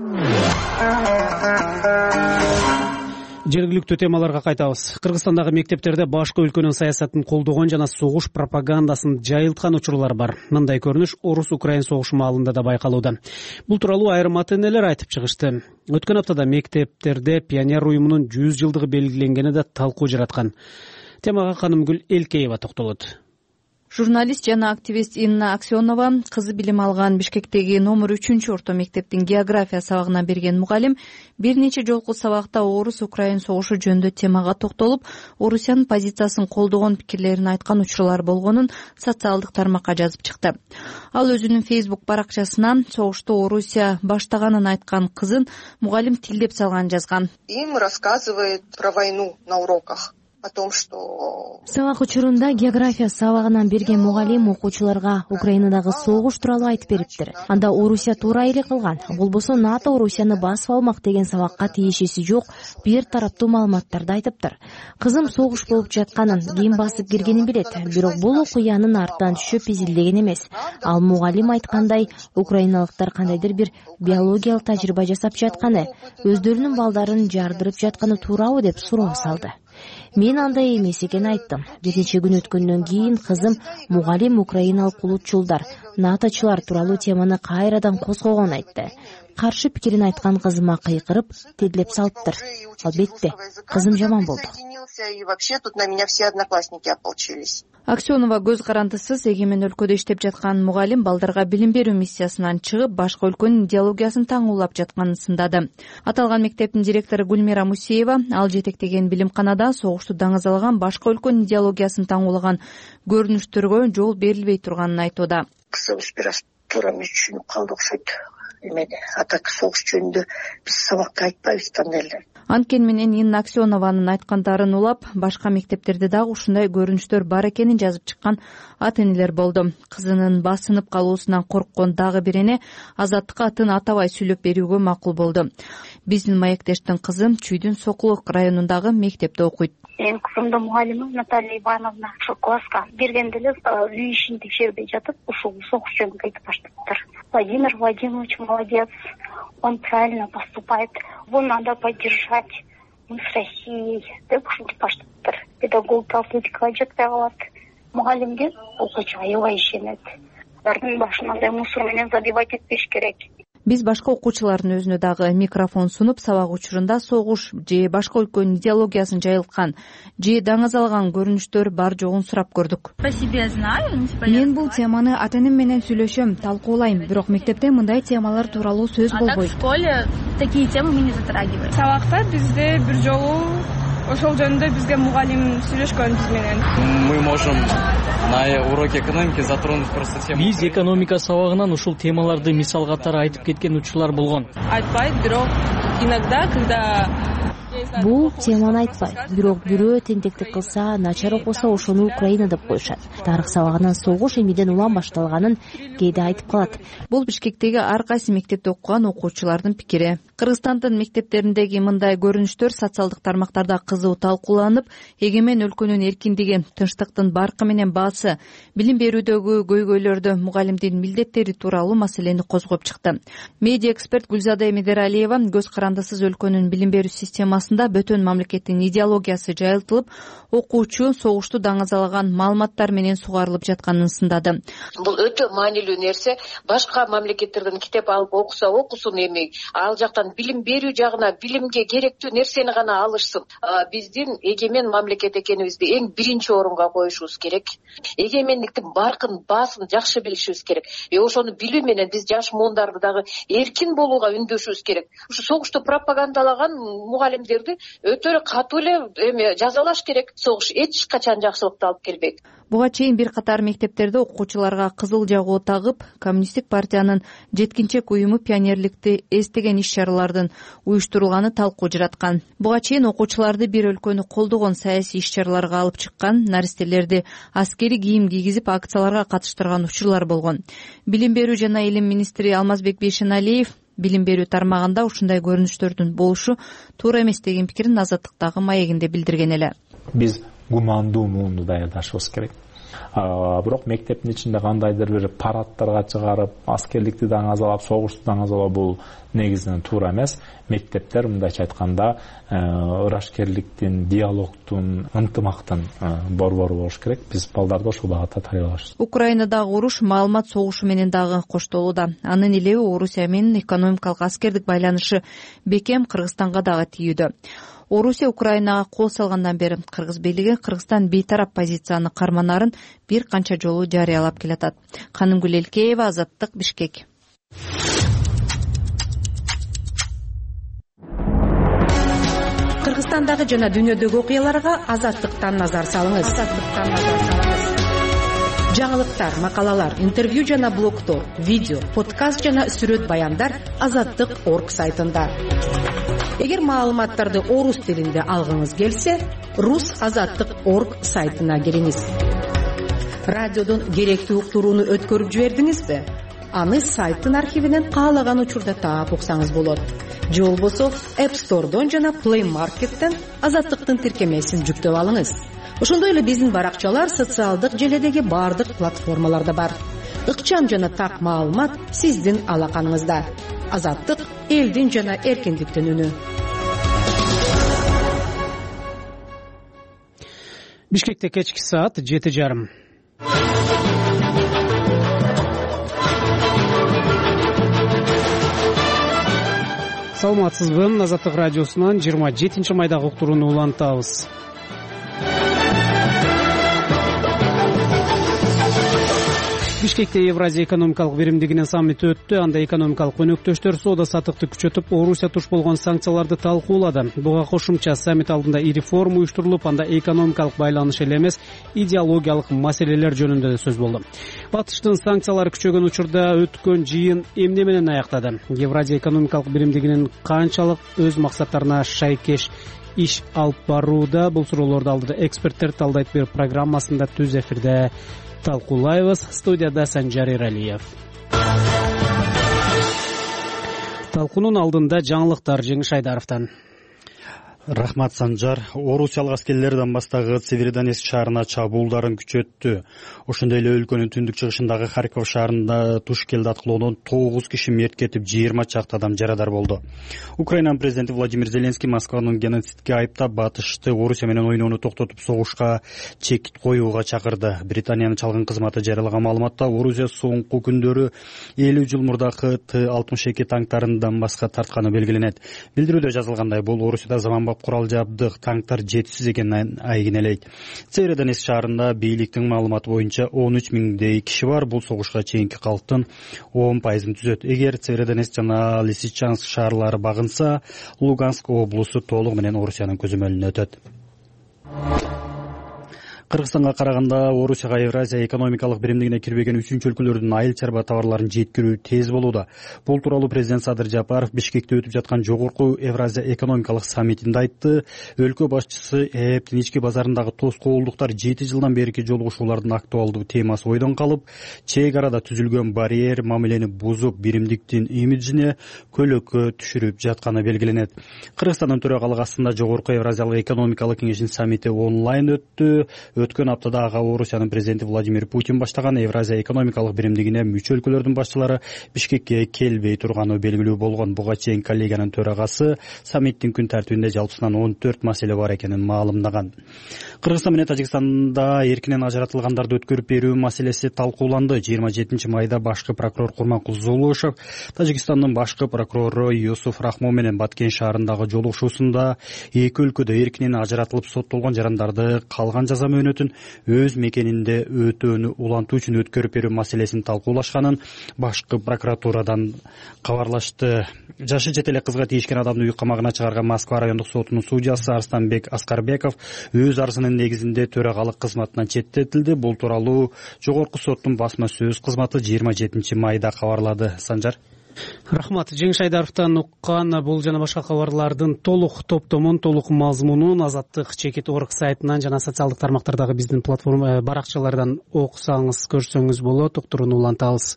Жергиликтүү темаларга кайтабыз. Кыргызстандагы мектептерде башка өлкөнүн саясатын колдогон жана согуш пропагандасын жайылткан учурлар бар. Мындай көрүнүш Орус-Украин согушу маалында да байкалууда. Бул тууралуу айрым ата-энелер айтып чыгышты. Өткөн аптада мектептерде пионер уюмунун 100 жылдыгы белгиленгени да талкуу жараткан. Темага Канымгүл Элкеева токтолот. Журналист жана активист Инна Аксенова кызы билим алган Бишкектеги номер 3-орто мектептин география сабагына берген мугалим бир нече жолку сабакта Орус-Украин согушу жөнүндө темага токтолуп, Орусиянын позициясын колдогон пикирлерин айткан учурлар болгонун социалдык тармакка жазып чыкты. Ал өзүнүн Facebook баракчасынан согушту Орусия баштаганын айткан кызын мугалим тилдеп салган жазган. Им рассказывает про войну на уроках. о том, что сабак учурунда география сабагынан берген мугалим окуучуларга Украинадагы согуш тууралуу айтып бериптир. Анда Орусия туура эле кылган, болбосо НАТО Орусияны басып алмак деген сабакка тиешеси жок бир тараптуу маалыматтарды айтыптыр. Кызым согуш болуп жатканын, ким басып киргенин билет, бирок бул окуянын артынан түшүп изилдеген эмес. Ал мугалим айткандай, украиналыктар кандайдыр бир биологиялык тажрыйба жасап жатканы, өздөрүнүн балдарын жардырып жатканы туурабы деп суроо салды. Мен андай эмес экенин айттым. Бир нече күн өткөндөн кийин кызым мугалим украиналык улутчулдар, наточулар тууралуу теманы кайрадан козгогонун айтты. Каршы пикирин айткан кызыма кыйкырып, тедилеп салыптыр. Албетте, кызым жаман болду. И вообще тут на меня все одноклассники ополчились. Аксенова көз карандысыз эгемен өлкөдө иштеп жаткан мугалим балдарга билим берүү миссиясынан чыгып, башка өлкөнүн идеологиясын таңуулап жатканын сындады. Аталган мектептин директору Гүлмира Мусеева ал жетектеген билимканада согушту даңазалаган башка өлкөнүн идеологиясын таңуулаган көрүнүштөргө жол берилбей турганын айтууда. Аспирантурам түшүнүп калды окшойт. А так согуш жөнүндө биз сабакка айтпайбыз кандай эле. Анткени менен Инна Аксенованын айткандарын улап, башка мектептерде дагы ушундай көрүнүштөр бар экенин жазып чыккан ата-энелер болду. Кызынын басынып калуусунан корккон дагы бир эне Азаттыкка атын атабай сүйлөп берүүгө макул болду. Биздин маектештин кызы Чүйдүн Сокулук районундагы мектепте окуйт. Менин кызымдын мугалими Наталья Ивановна ошо класска бергенде эле үй ишин текшербей жатып, ушул согуш жөнүндө айтып баштаптыр. Владимир Владимирович молодец, он правильно поступает, его надо поддержать, мы с Россией деп ушинтип баштаптыр. Педагог политикага жетпей калат, мугалимге окуучу аябай ишенет. Алардын башын андай мусор менен забивать этпеш керек. Биз башка окуучулардын өзүнө дагы микрофон сунуп, сабак учурунда согуш же башка өлкөнүн идеологиясын жайылткан же даңазалаган көрүнүштөр бар жогун сурап көрдүк. Мен бул теманы ата-энем менен сүйлөшөм, талкуулайм, бирок мектепте мындай темалар тууралуу сөз болбойт. В школе такие темы мы не затрагиваем. Сабакта бизде бир жолу ошол жөнүндө бизге мугалим сүйлөшкөн биз менен. Мы можем на уроке экономики затронуть просто тему. Биз экономика сабагынан ушул темаларды мисал катары айтып кеткен учурлар болгон. Айтпайт, бирок иногда, когда Бул теманы айтпайт, бирок бирөө тентектик кылса, начар окуса ошону Украина деп коюшат. Тарых сабагынан согуш эмнеден улам башталганын кээде айтып калат. Бул Бишкектеги ар кайсы мектепте окуган окуучулардын пикири. Кыргызстандын мектептериндеги мындай көрүнүштөр социалдык тармактарда кызуу талкууланып, эгемен өлкөнүн эркиндиги, тынчтыктын баркы менен баасы, билим берүүдөгү көйгөйлөрдү, мугалимдин милдеттери тууралуу маселени козгоп чыкты. Медиа эксперт Гүлзада Медералиева көз карандысыз өлкөнүн билим берүү системасында бөтөн мамлекеттин идеологиясы жайылтылып, окуучу согушту даңазалаган маалыматтар менен сугарылып жатканын сындады. Бул өтө маанилүү нерсе. Башка мамлекеттерден китеп алып окуса окусун, эми ал жактан билим берүү жагына билимге керектүү нерсени гана алышсын. Биздин эгемен мамлекет экенибизди эң биринчи орунга коюшубуз керек. Эгеменликтин баркын, баасын жакшы билишибиз керек. Ошону билүү менен биз жаш муундарды дагы эркин болууга үндөшүбүз керек. Ушу согушту пропагандалаган мугалимдерди өтө эле катуу эле жазалаш керек. Согуш эч качан жакшылыкты алып келбейт. Буга чейин бир катар мектептерде окуучуларга кызыл жагуу тагып, коммунисттик партиянын жеткинчек уюму пионерликти эстеген иш-чаралардын уюштурулганы талкуу жараткан. Буга чейин окуучуларды бир өлкөнү колдогон саясий иш-чараларга алып чыккан, наристелерди аскери кийим кийгизип акцияларга катыштырган учурлар болгон. Билим берүү жана илим министри Алмазбек Бейшеналиев билим берүү тармагында ушундай көрүнүштөрдүн болушу туура эмес деген пикирин Азаттыктагы маегинде билдирген эле. Биз гумандуу муунду даярдашыбыз керек. Бирок мектептин ичинде кандайдыр бир парадтарга чыгарып, аскерликти даңазалап, согушту даңазалоо бул негизинен туура эмес. Мектептер мындайча айтканда ырашкерликтин, диалогтун, ынтымактын борбору болуш керек. Биз балдарды ошол багытта тарбиялашыбыз. Украинадагы уруш маалымат согушу менен дагы коштолууда. Анын илеби Орусия менен экономикалык аскердик байланышы бекем Кыргызстанга дагы тийүүдө. Орусия Украинага кол салгандан бери кыргыз бийлиги Кыргызстан бейтарап позицияны карманарын бир канча жолу жарыялап келатат. Канымгүл Элкеева, Азаттык, Бишкек. Кыргызстандагы жана дүйнөдөгү окуяларга Азаттыктан назар салыңыз. Жаңылыктар, макалалар, интервью жана блогтор, видео, подкаст жана сүрөт баяндар Азаттык.org сайтында. Эгер маалыматтарды орус тилинде алгыңыз келсе, rusazаттык.org сайтына кириңиз. Радиодон керектүү уктурууну өткөрүп жибердиңизби? Аны сайттын архивинен каалаган учурда таап уксаңыз болот. Же болбосо App Store'дон жана Play Market'тен Азаттыктын тиркемесин жүктөп алыңыз. Ошондой эле биздин баракчалар социалдык желедеги бардык платформаларда бар. Ыкчам жана так маалымат сиздин алаканыңызда. Азаттык — элдин жана эркиндиктин үнү. Бишкекте кечки саат 7:30. Саламатсызбы? Азаттык радиосунан 27 майдагы уктурууну улантабыз. Бишкекте Евразия экономикалык биримдигинин саммити өттү. Анда экономикалык өнөктөштөр соода саттыкты күчөтүп, Орусия туш болгон санкцияларды талкуулады. Буга кошумча саммит алдында ири форум уюштурулуп, анда экономикалык байланыш эле эмес, идеологиялык маселелер жөнүндө да сөз болду. Батыштын санкциялары күчөгөн учурда өткөн жыйын эмне менен аяктады? Евразия экономикалык биримдигинин канчалык өз максаттарына шайкеш иш алып барууда? Бул суроолорду алдыда эксперттер талдайт бир программасында түз эфирде талкуулайбыз. Студияда Санжар Эралиев. Талкуунун алдында жаңылыктар Жеңиш Айдаровдон. Рахмат, Санжар. Орусиялык аскерлер Донбасстагы Северодонецк шаарына чабуулдарын күчөттү. Ошондой эле өлкөнүн түндүк чыгышындагы Харьков шаарында туш келди аткылоодон 9 киши мерт кетип, 20 чакты адам жарадар болду. Украинанын президенти Владимир Зеленский Москванын геноцидке айыптап, Батышты Орусия менен ойноону токтотуп, согушка чек коюуга чакырды. Британиянын чалгын кызматы жарыялаган маалыматта Орусия соңку күндөрү 50 жыл мурдагы Т-62 танктарын Донбасска тартканы белгиленет. Билдирүүдө жазылгандай, бул Орусияда заманбап курал жабдык танктар жетишсиз экенин айгинелейт. Северодонецк шаарында бийликтин маалыматы боюнча 13 миңдей киши бар. Бул согушка чейинки калктын 10% түзөт. Эгер Северодонецк жана Лисичанск шаарлары багынса, Луганск облусу толугу менен Орусиянын көзөмөлүнө өтөт. Кыргызстанга караганда Орусияга Евразия экономикалык биримдигине кирбеген 3-чү өлкөлөрдүн айыл чарба товарларын жеткирүү тез болууда. Бул тууралуу президент Садыр Жапаров Бишкекте өтүп жаткан жогорку Евразия экономикалык саммитинде айтты. Өлкө башчысы эптин ички базарындагы тоскоолдуктар 7 жылдан берки жолугушуулардын актуалдуу темасы ойдон калып, чек арада түзүлгөн барьер мамилени бузуп, биримдиктин имиджине көлөккө түшүрүп жатканы белгиленет. Кыргызстандын төрагалыгы астында жогорку Евразиялык экономикалык кеңештин саммити онлайн өттү. Өткөн аптада ага Орусиянын президенти Владимир Путин баштаган Евразия экономикалык биримдигине мүчө өлкөлөрдүн башчылары Бишкекке келбей турганы белгилүү болгон. Буга чейин коллеганын төрагасы саммиттин күн тартибинде жалпысынан 14 маселе бар экенин маалымдаган. Кыргызстан менен Тажикстанда эркинен ажыратылгандарды өткөрүп берүү маселеси талкууланды. 27 майда башкы прокурор Курманкул Зулушев Тажикстандын башкы прокурору Юсуф Рахмон менен Баткен шаарындагы жолугушуусунда эки өлкөдө эркинен ажыратылып соттолгон жарандарды калган жаза өз мекенинде өтөөнү улантуу үчүн өткөрүп берүү маселесин талкуулашканын башкы прокуратурадан кабарлашты. Жашы жете эле кызга тийишкен адамды үй камагына чыгарган Москва райондук сотунун судьясы Арстанбек Аскарбеков өз арызынын негизинде төрагалык кызматынан четтетилди. Бул тууралуу жогорку соттун басма сөз кызматы 27 майда кабарлады. Санжар. Рахмат. Жеңиш Айдаровдон уккан бул жана башка кабарлардын толук топтомун, толук мазмунун Азаттык.org сайтынан жана социалдык тармактардагы биздин платформа баракчалардан окусаңыз, көрсөңүз болот. Уктурууну улантабыз.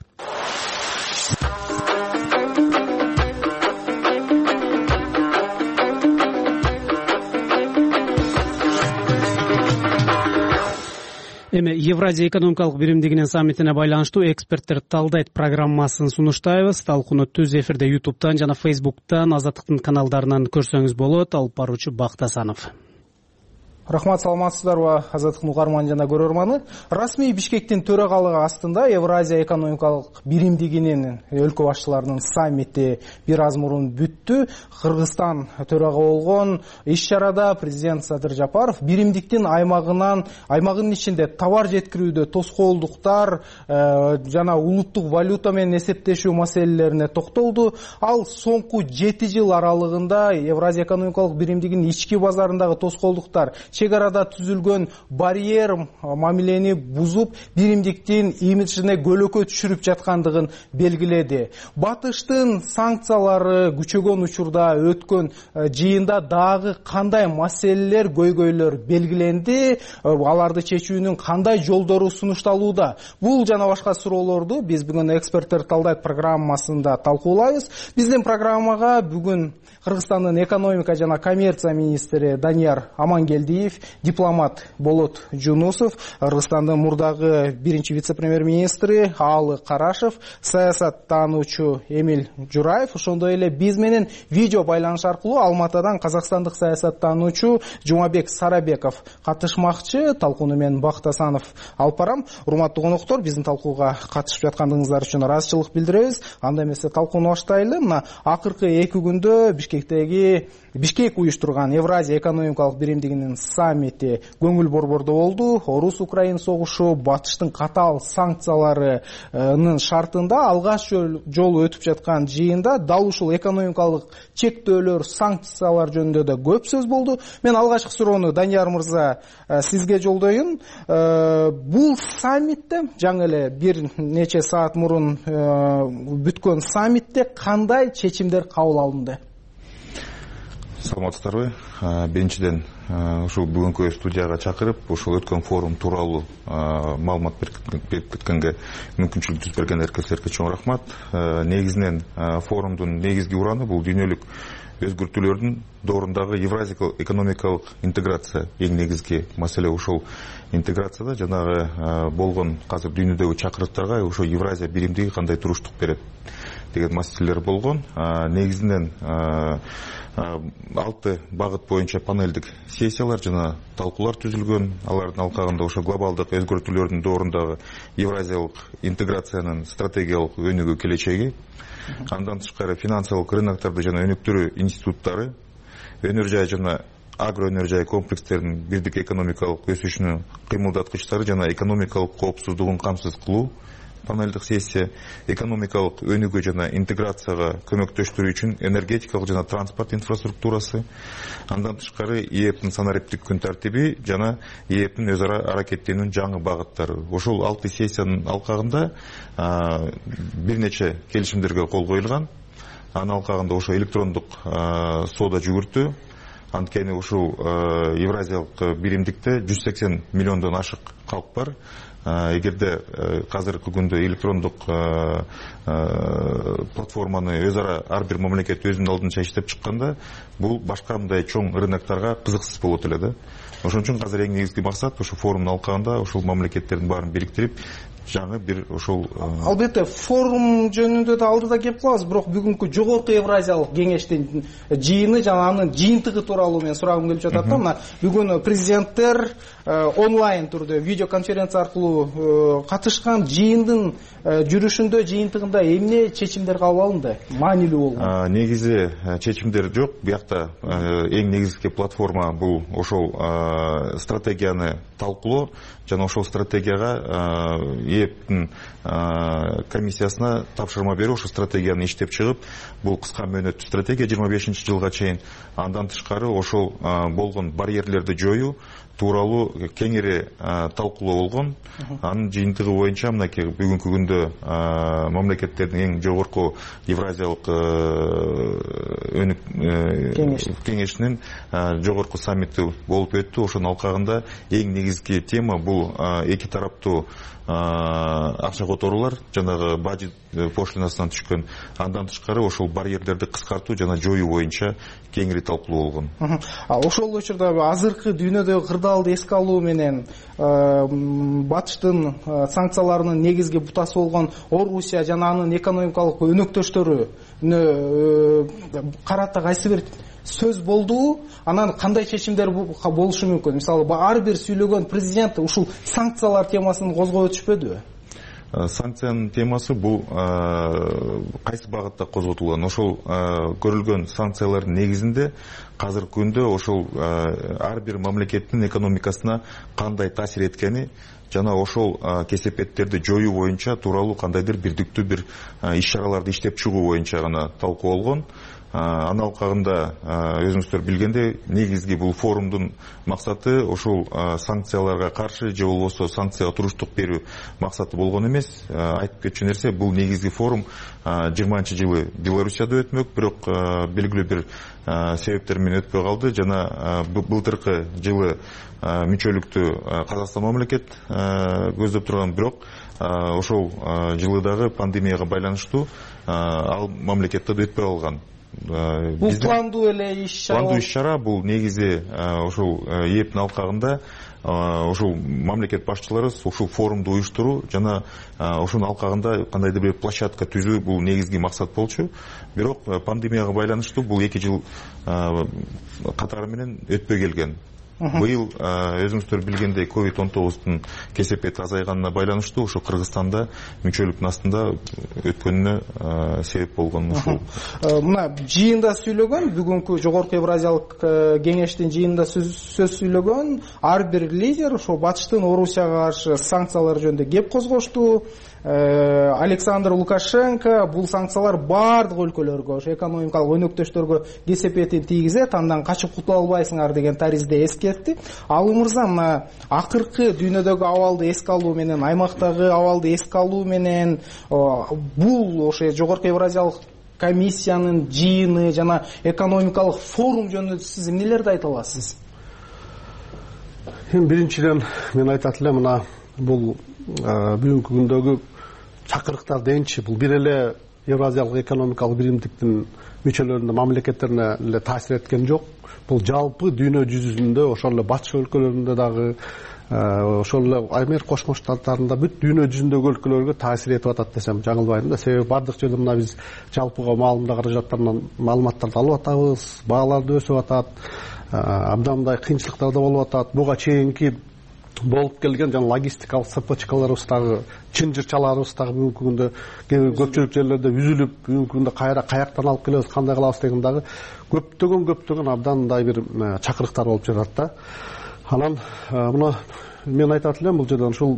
Эми Евразия экономикалык биримдигинин саммитине байланыштуу эксперттер талдайт программасын сунуштайбыз. Талкууну түз эфирде YouTube'тан жана Facebook'тан Азаттыктын каналдарынан көрсөңүз болот. Алып баруучу Бактасанов. Рахмат, саламатсыздарбы Азаттыктын угарманы жана көрөрманы. Расмий Бишкектин төрагалыгы астында Евразия экономикалык биримдигинин өлкө башчыларынын саммити бир аз мурун бүттү. Кыргызстан төрага болгон иш-чарада президент Садыр Жапаров биримдиктин аймагынын ичинде товар жеткирүүдө тоскоолдуктар жана улуттук валюта менен эсептешүү маселелерине токтолду. Ал соңку 7 жыл аралыгында Евразия экономикалык биримдигинин ички базарындагы тоскоолдуктар чек арада түзүлгөн барьер мамилени бузуп биримдиктин имиджине көлөкө түшүрүп жаткандыгын белгиледи. Батыштын санкциялары күчөгөн учурда өткөн жыйында дагы кандай маселелер, көйгөйлөр белгиленди, аларды чечүүнүн кандай жолдору сунушталууда? Бул жана башка суроолорду биз бүгүн эксперттер талдайт программасында талкуулайбыз. Биздин программага бүгүн Кыргызстандын экономика жана коммерция министри Данияр Амангелдиев, дипломат Болот Жунусов, Кыргызстандын мурдагы биринчи вице-премьер-министри Аалы Карашев, саясаттануучу Эмиль Жураев, ошондой эле биз менен видео байланыш аркылуу Алматыдан казакстандык саясаттануучу Жумабек Сарабеков катышмакчы. Талкууну мен Бактасанов алып барам. Урматтуу коноктор, биздин талкууга катышып жаткандыгыңыздар үчүн ыраазычылык билдиребиз. Анда эмесе талкууну баштайлы. Мына акыркы 2 күндө Бишкек уюштурган Евразия экономикалык биримдигинин саммити көңүл борбордо болду. Орус-Украин согушу, батыштын катаал санкцияларынын шартында алгач жолу өтүп жаткан жыйында дал ушул экономикалык чектөөлөр, санкциялар жөнүндө да көп сөз болду. Мен алгачкы суроону Данияр мырза сизге жолдоюн. Бул саммитте, жаңы эле бир нече саат мурун бүткөн саммитте кандай чечимдер кабыл алынды? Саламатсыздарбы? Биринчиден ушул бүгүнкү студияга чакырып, ушул өткөн форум тууралуу маалымат берип кеткенге мүмкүнчүлүк түзүп берген эркектерге чоң рахмат. Негизинен форумдун негизги ураны бул дүйнөлүк өзгөртүүлөрдүн доорундагы евразиялык экономикалык интеграция. Эң негизги маселе ушул интеграцияда жанагы болгон азыр дүйнөдөгү чакырыктарга ошо Евразия биримдиги кандай туруштук берет деген маселелер болгон. Негизинен 6 багыт боюнча панелдик сессиялар жана талкуулар түзүлгөн. Алардын алкагында ошо глобалдык өзгөртүүлөрдүн доорундагы евразиялык интеграциянын стратегиялык өнүгүү келечеги, андан тышкары финансылык рынокторду жана өнүктүрүү институттары, өнөр жай жана агро өнөр жай комплекстеринин бирдик экономикалык өсүшүнүн кыймылдаткычтары жана экономикалык коопсуздугун камсыз кылуу панелдик сессия, экономикалык өнүгүү жана интеграцияга көмөктөштүрүү үчүн энергетикалык жана транспорт инфраструктурасы, андан тышкары ЕЭПтин санариптик күн тартиби жана ЕЭПтин өз ара аракеттенүүнүн жаңы багыттары. Ошол 6 сессиянын алкагында бир нече келишимдерге кол коюлган. Анын алкагында ошо электрондук соода жүгүртүү, анткени ушул евразиялык биримдикте 180 миллиондон ашык калк бар. Эгерде казыркы күндө электрондук платформаны өз ара ар бир мамлекет өзүнүн алдынча иштеп чыкканда, бул башка мындай чоң рынокторго кызыксыз болот эле да. Ошон үчүн азыр эң негизги максат ушул форумдун алкагында ушул мамлекеттердин баарын бириктирип, жаңы бир ошол албетте форум жөнүндө да алдыда кеп калабыз, бирок бүгүнкү жогорку Евразиялык кеңештин жыйыны жана анын жыйынтыгы тууралуу мен сурагым келип жатат да. Мына бүгүн президенттер онлайн түрдө видеоконференция аркылуу катышкан. Жыйындын жүрүшүндө, жыйынтыгында эмне чечимдер кабыл алынды? Маанилүү болгон. Негизи чечимдер жок. Биякта эң негизги платформа бул ошол стратегияны талкуулоо жана ошол стратегияга ЕЭПтин комиссиясына тапшырма берүү, ошол стратегияны иштеп чыгып, бул кыска мөөнөттүү стратегия 25-жылга чейин. Андан тышкары ошол болгон барьерлерди жоюу тууралуу кеңири талкуулоо болгон. Анын жыйынтыгы боюнча мынакей бүгүнкү күндө мамлекеттердин эң жогорку Евразиялык кеңешинин жогорку саммити болуп өттү. Ошонун алкагында эң негизги тема бул эки тараптуу акча которуулар, жанагы бажет пошлинасынан түшкөн. Андан тышкары ошол барьерлерди кыскартуу жана жоюу боюнча кеңири талкуулоо болгон. Ошол учурда азыркы дүйнөдөгү кырдаалды эске алуу менен батыштын санкцияларынын негизги бутасы болгон Орусия жана анын экономикалык өнөктөштөрүнө карата кайсы бир сөз болду? Анан кандай чечимдер болушу мүмкүн? Мисалы, ар бир сүйлөгөн президент ушул санкциялар темасын козгоп өтүшпөдүбү? Санкциянын темасы бул кайсы багытта козготулган? Ошол көрүлгөн санкциялардын негизинде азыркы күндө ошол ар бир мамлекеттин экономикасына кандай таасир эткени жана ошол кесепеттерди жоюу боюнча тууралуу кандайдыр бирдиктүү бир иш-чараларды иштеп чыгуу боюнча гана талкуу болгон. Аны алкагында өзүңүздөр билгендей, негизги бул форумдун максаты ошол санкцияларга каршы же болбосо санкцияга туруштук берүү максаты болгон эмес. Айтып кетчү нерсе, бул негизги форум 20-жылы Белоруссияда өтмөк, бирок белгилүү бир себептер менен өтпөй калды. Жана былтыркы жылы мүчөлүктү Казакстан мамлекет көздөп турган, бирок ошол жылы дагы пандемияга байланыштуу ал мамлекетте өтпөй калган. Бул пландуу эле иш-чара бул негизи ошол ээптин алкагында ошол мамлекет башчылары ушул форумду уюштуруу жана ошонун алкагында кандайдыр бир площадка түзүү бул негизги максат болчу. Бирок пандемияга байланыштуу бул 2 жыл катары менен өтпөй келген. Быйыл өзүңүздөр билгендей COVID-19 кесепети азайганына байланыштуу ошо Кыргызстанда мүчөлүктүн астында өткөнүнө себеп болгон ушул. Мына жыйында сүйлөгөн, бүгүнкү Жогорку Евразиялык кеңештин жыйында сөз сүйлөгөн ар бир лидер ошо батыштын Орусияга каршы санкциялар жөнүндө кеп козгошту. Александр Лукашенко бул санкциялар бардык өлкөлөргө, ошо экономикалык өнөктөштөргө кесепетин тийгизет, андан качып кутула албайсыңар деген таризде эскертти. Алым мырза, мына акыркы дүйнөдөгү абалды эске алуу менен, аймактагы абалды эске алуу менен бул ошо Жогорку Евразиялык комиссиянын жыйыны жана экономикалык форум жөнүндө сиз эмнелерди айта аласыз? Биринчиден мен айтат элем, мына бул бүгүнкү күндөгү чакырыктар дейинчи, бул бир эле Евразиялык экономикалык биримдиктин мүчөлөрүнө, мамлекеттерине эле таасир эткен жок. Бул жалпы дүйнө жүзүндө, ошол эле батыш өлкөлөрүндө дагы, ошол эле Америка Кошмо Штаттарында бүт дүйнө жүзүндөгү өлкөлөргө таасир этип атат десем жаңылбайм да. Себеби бардык жерде мына биз жалпыга маалымдоо каражаттарынан маалыматтарды алып атабыз, бааларды өсүп атат, абдан мындай кыйынчылыктар да болуп атат. Буга чейинки болуп келген жана логистикалык цепочкаларыбыздагы, чынжырчаларыбыздагы бүгүнкү күндө көпчүлүк жерлерде үзүлүп, бүгүнкү күндө каяктан алып келебиз, кандай кылабыз деген дагы көптөгөн абдан мындай бир чакырыктар болуп жатат да. Анан мына мен айтат элем, бул жерден ушул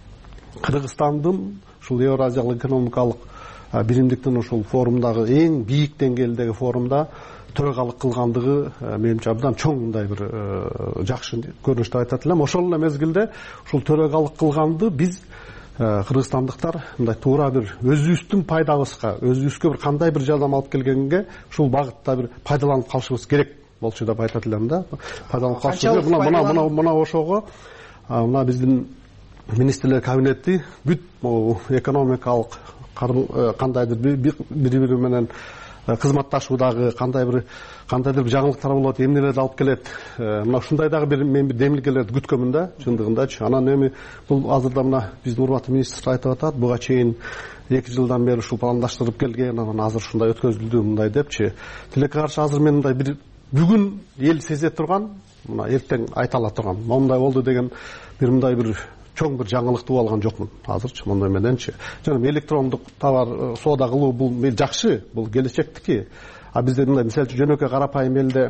Кыргызстандын ушул Евразиялык экономикалык биримдиктин ушул форумдагы эң бийик деңгээлдеги форумда төрагалык кылгандыгы менимче абдан чоң мындай бир жакшы көрүнүш деп айтат элем. Ошол эле мезгилде ушул төрагалык кылганды биз кыргызстандыктар мындай туура бир өзүбүздүн пайдабызга, өзүбүзгө бир кандай бир жардам алып келгенге ушул багытта бир пайдаланып калышыбыз керек болчу деп айтат элем да. Пайдаланып калышыбыз керек. Мына ошого мына биздин министрлер кабинети бүт экономикалык кандайдыр бири-бири менен кызматташуудагы кандайдыр бир жаңылыктар болот, эмнелерди алып келет. Мына ушундай дагы мен бир демилгелерди күткөнмүн да, чындыгындачы. Анан эми бул азырда мына биздин урматтуу министр айтып атат, буга чейин 2 жылдан бери ушул пландаштырып келген, анан азыр ушундай өткөзүлдү мындай депчи. Тилекке каршы азыр мен мындай бир бүгүн эл сезе турган, мына эртең айта ала турган, моундай болду деген бир мындай бир чоң бир жаңылыктуу алган жокмун азырчы мондой мененчи. Жана электрондук товар соода кылуу бул жакшы, бул келечектики. А бизде мындай мисалы үчүн жөнөкөй карапайым элде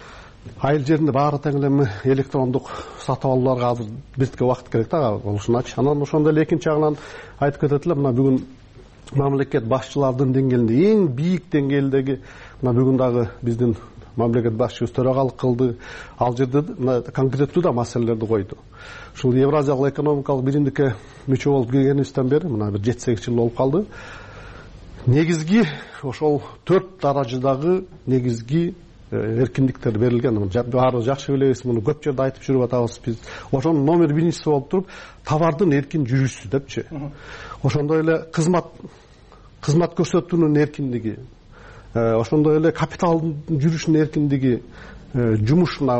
айыл жеринде баары тең эле электрондук сатып алууларга азыр биртке убакыт керек да болушуначы. Анан ошондой эле экинчи жагынан айтып кетет элем, мына бүгүн мамлекет башчылардын деңгээлинде эң бийик деңгээлдеги мына бүгүн дагы биздин мамлекет башчыбыз төрагалык кылды. Ал жерде конкреттүү да маселелерди койду. Ушул Евразиялык экономикалык биримдикке мүчө болуп келгенибизден бери мына бир 7-8 жыл болуп калды. Негизги ошол 4 даражадагы негизги эркиндиктер берилген. Баары жакшы билебиз, муну көп жерде айтып жүрүп атабыз биз. Ошонун номер биринчиси болуп туруп, товардын эркин жүрүшү депчи. Ошондой эле кызмат көрсөтүүнүн эркиндиги, ошондой эле капиталдын жүрүшүнүн эркиндиги, жумушуна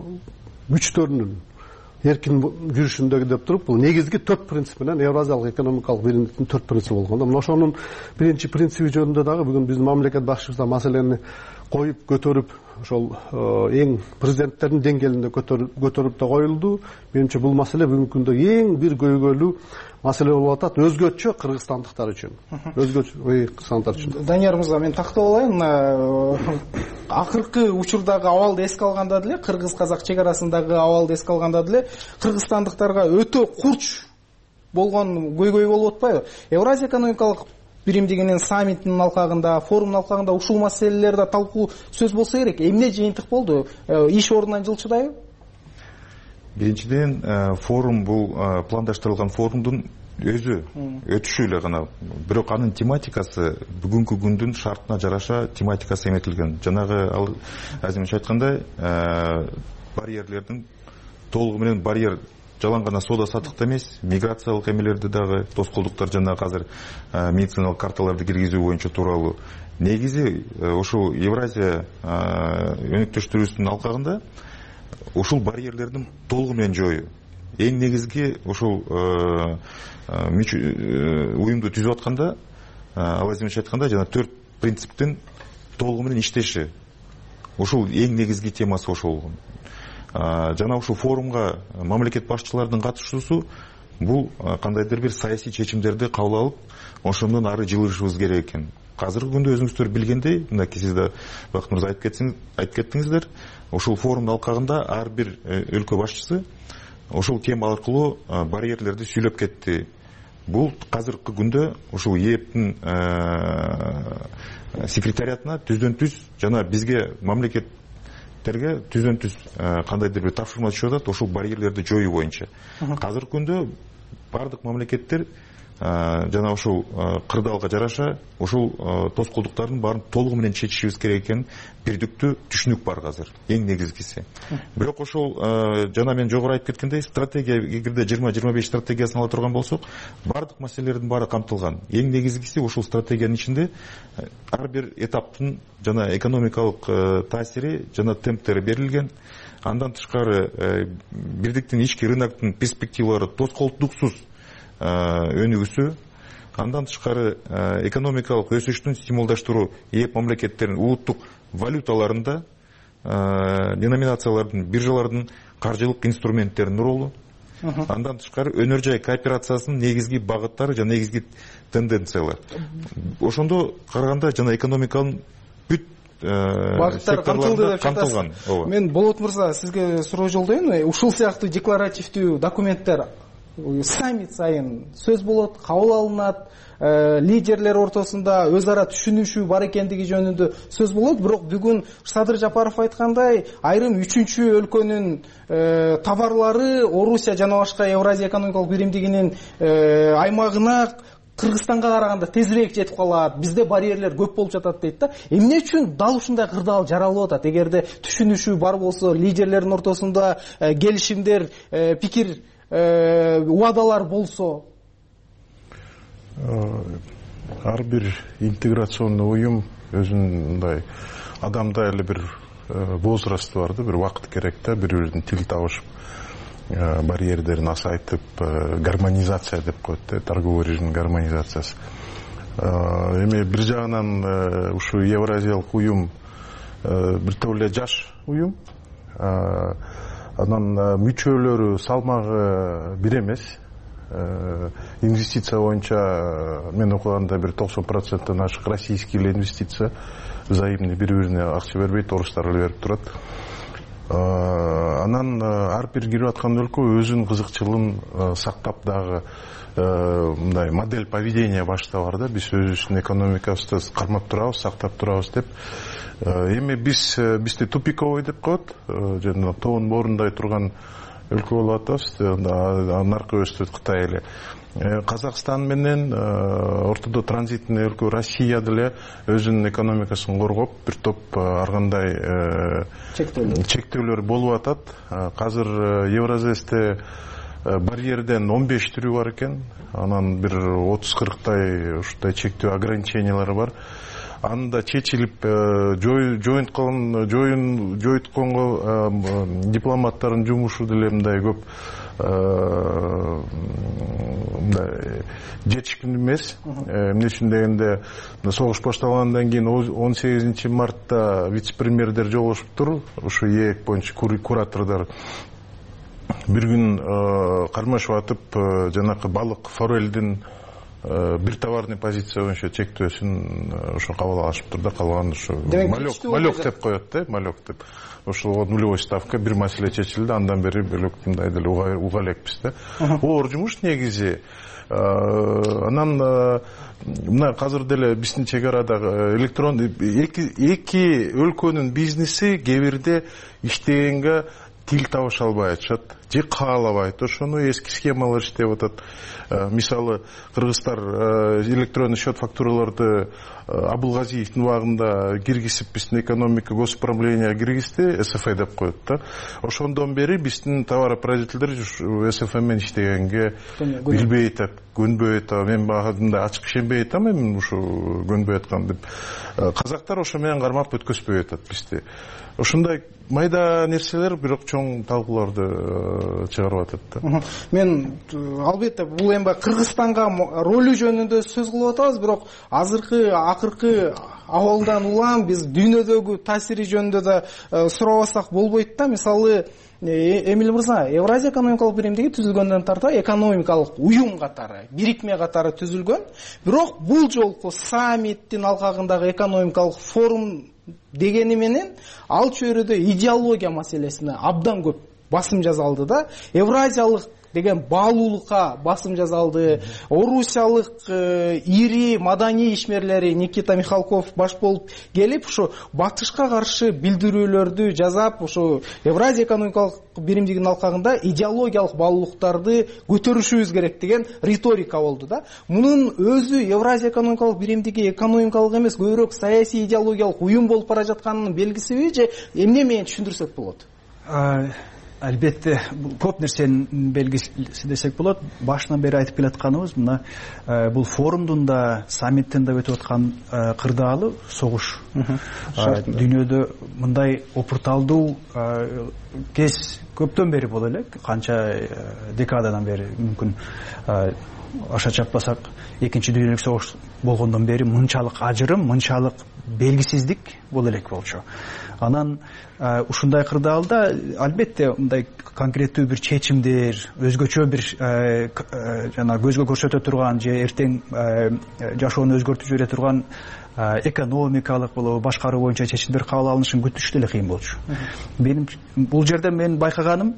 күчтөрүнүн эркин жүрүшүндөгү деп туруп, бул негизги 4 принцип менен Евразиялык экономикалык биримдиктин 4 принципи болгон. Мына ошонун биринчи принципи жөнүндө дагы бүгүн биздин мамлекет башчыбыз да маселени коюп көтөрүп, ошол эң президенттердин деңгээлинде көтөрүп да коюлду. Менимче бул маселе бүгүнкү күндө эң бир көйгөйлүү маселе болуп атат, өзгөчө кыргызстандыктар үчүн. Кыргызстандыктар үчүн. Данияр мырза, мен тактап алайын. Акыркы учурдагы абалды эске алганда деле, кыргыз-казак чек арасындагы абалды эске алганда деле, кыргызстандыктарга өтө курч болгон көйгөй болуп атпайбы? Евразия экономикалык биримдигинин саммитинин алкагында, форумдун алкагында ушул маселелерде талкуу сөз болсо керек. Эмне жыйынтык болду? Иш ордунан жылчыдайбы? Биринчиден, форум бул пландаштырылган форумдун өзү өтүшү эле гана. Бирок анын тематикасы бүгүнкү күндүн шартына жараша тематикасы эметилген. Жанагы азырынча айткандай, барьерлердин толугу менен барьер жалаң гана соода саттыкта эмес, миграциялык эмелерди дагы, тоскоолдуктар жана азыр медициналык карталарды киргизүү боюнча тууралуу. Негизи ушул Евразия өнөктөштүрүүсүнүн алкагында ушул барьерлердин толугу менен жоюу. Эң негизги ушул уюмду түзүп атканда, азырынча айтканда, жана 4 принциптин толугу менен иштеши. Ушул эң негизги темасы ошол. Жана ушул форумга мамлекет башчыларынын катышуусу бул кандайдыр бир саясий чечимдерди кабыл алып, ошондон ары жылышыбыз керек экен. Азыркы күндө өзүңүздөр билгендей, мынакей сиз да Бакыт мырза айтып кеттиңиздер, ушул форумдун алкагында ар бир өлкө башчысы ушул тема аркылуу барьерлерди сүйлөп кетти. Бул азыркы күндө ушул ЕЭПтин секретариатына түздөн-түз жана бизге мамлекеттерге түздөн-түз кандайдыр бир тапшырма түшүп атат ушул барьерлерди жоюу боюнча. Азыркы күндө бардык мамлекеттер жана ушул кырдаалга жараша ушул тоскоолдуктардын баарын толугу менен чечишибиз керек экен бирдиктүү түшүнүк бар азыр, эң негизгиси. Бирок ошол жана мен жогору айтып кеткендей, стратегия эгерде 20-25 стратегиясын ала турган болсок, бардык маселелердин баары камтылган. Эң негизгиси ушул стратегиянын ичинде ар бир этаптын жана экономикалык таасири жана темптери берилген. Андан тышкары бирдиктин ички рыноктун перспективалары тоскоолдуксуз өнүгүүсү, андан тышкары экономикалык өсүштүн стимулдаштыруу ЕЭП мамлекеттеринин улуттук валюталарында деноминациялардын, биржалардын каржылык инструменттеринин ролу, андан тышкары өнөр жай кооперациясынын негизги багыттары жана негизги тенденциялар. Ошондо караганда жана экономиканын бүт багыттар камтылды деп жатасыз. Мен Болот мырза сизге суроо жолдойм. Ушул сыяктуу декларативдүү документтер саммит сайын сөз болот, кабыл алынат, лидерлер ортосунда өз ара түшүнүшүү бар экендиги жөнүндө сөз болот. Бирок бүгүн Садыр Жапаров айткандай, айрым үчүнчү өлкөнүн товарлары Орусия жана башка Евразия экономикалык биримдигинин аймагына Кыргызстанга караганда тезирээк жетип калат, бизде барьерлер көп болуп жатат дейт да. Эмне үчүн дал ушундай кырдаал жаралып атат? Эгерде түшүнүшүү бар болсо, лидерлердин ортосунда келишимдер, пикир убадалар болсо? Ар бир интеграционный уюм өзүнүн мындай адамда эле бир возрасты бар да, бир убакыт керек да, бири-биринин тил табышып, барьерлерин асайтып, гармонизация деп коет да, торговый режим гармонизациясы. Эми бир жагынан ушу Евразиялык уюм бир топ эле жаш уюм. Анан мүчөлөрү салмагы бир эмес. Инвестиция боюнча мен окуганда бир 90%-тан ашык российский инвестиция, взаимный, бири-бирине акча бербейт, орустар эле берип турат. Анан ар бир кирип аткан өлкө өзүнүн кызыкчылыгын сактап дагы мындай модель поведения башта бар да, биз өзүбүздүн экономикабызды кармап турабыз, сактап турабыз деп. Эми бизди тупиковый деп коет, жана тоонун боорундай турган өлкө болуп атабыз, наркы өстүп Кытай эле. Казакстан менен ортодо транзитный өлкө Россия деле өзүнүн экономикасын коргоп, бир топ ар кандай чектөөлөр болуп атат. Азыр Евразесте барьерден 15 түрү бар экен, анан бир 30-40 ушундай чектөө ограничениялары бар. Анда чечилип жоютконго дипломаттардын жумушу деле мындай көп жетишкин эмес. Эмне үчүн дегенде, согуш башталгандан кийин 18 мартта вице-премьердер жолугушуптур, ушу ЕЭК боюнча куратордор. Бир күн кармашып атып, жанакы балык форелдин бир товарный позиция боюнча чектөөсүн ошо кабыл алышып тур да, калган ушу малек деп коет да, малек деп. Ошол нулевой ставка бир маселе чечилди, андан бери бөлөк мындай деле уга элекпиз да. Оор жумуш негизи. Анан мына азыр деле биздин чек арадагы электрон эки өлкөнүн бизнеси кээ бирде иштегенге тил табыша албай атышат же каалабайт. Ошону эски схемалар иштеп атат. Мисалы кыргыздар электронный счет фактураларды Абулгазиевдин убагында киргизип биздин экономика госпромление киргизди, СФ деп коет да. Ошондон бери биздин товаропроизводителдер СФ менен иштегенге билбей атат, көнбөй атат. Мен багында ачык ишенбей атам, мен ушу көнбөй аткан деп. Казактар ошо менен кармап өткөзбөй атат бизди. Ошондой майда нерселер бирок чоң талкууларды чыгарып атат да. Мен албетте бул эми Кыргызстанга ролу жөнүндө сөз кылып атабыз, бирок акыркы абалдан улам биз дүйнөдөгү таасири жөнүндө да сурабасак болбойт да. Мисалы Эмиль мырза, Евразия экономикалык биримдиги түзүлгөндөн тарта экономикалык уюм катары, бирикме катары түзүлгөн. Бирок бул жолку саммиттин алкагындагы экономикалык форум дегени менен ал чөйрөдө идеология маселесине абдан көп басым жасалды да. Евразиялык деген баалуулукка басым жасалды. Орусиялык ири маданий ишмерлери Никита Михалков баш болуп келип, ушу батышка каршы билдирүүлөрдү жасап, ушу Евразия экономикалык биримдигинин алкагында идеологиялык баалуулуктарды көтөрүшүбүз керек деген риторика болду да. Мунун өзү Евразия экономикалык биримдиги экономикалык эмес, көбүрөөк саясий идеологиялык уюм болуп бара жатканынын белгисиби же эмне менен түшүндүрсөк болот? Албетте көп нерсенин белгиси десек болот. Башынан бери айтып келатканыбыз мына бул форумдун да саммиттин да өтүп аткан кырдаалы согуш. Дүйнөдө мындай опурталдуу кез көптөн бери боло элек, канча декададан бери, мүмкүн аша чаппасак экинчи дүйнөлүк согуш болгондон бери мынчалык ажырым, мынчалык белгисиздик боло элек болчу. Анан ушундай кырдаалда албетте мындай конкреттүү бир чечимдер, өзгөчө бир жана көзгө көрсөтө турган же эртең жашоону өзгөртүп жибере турган экономикалык болобу, башкаруу боюнча чечимдер кабыл алынышын күтүш деле кыйын болчу. Бул жерде мен байкаганым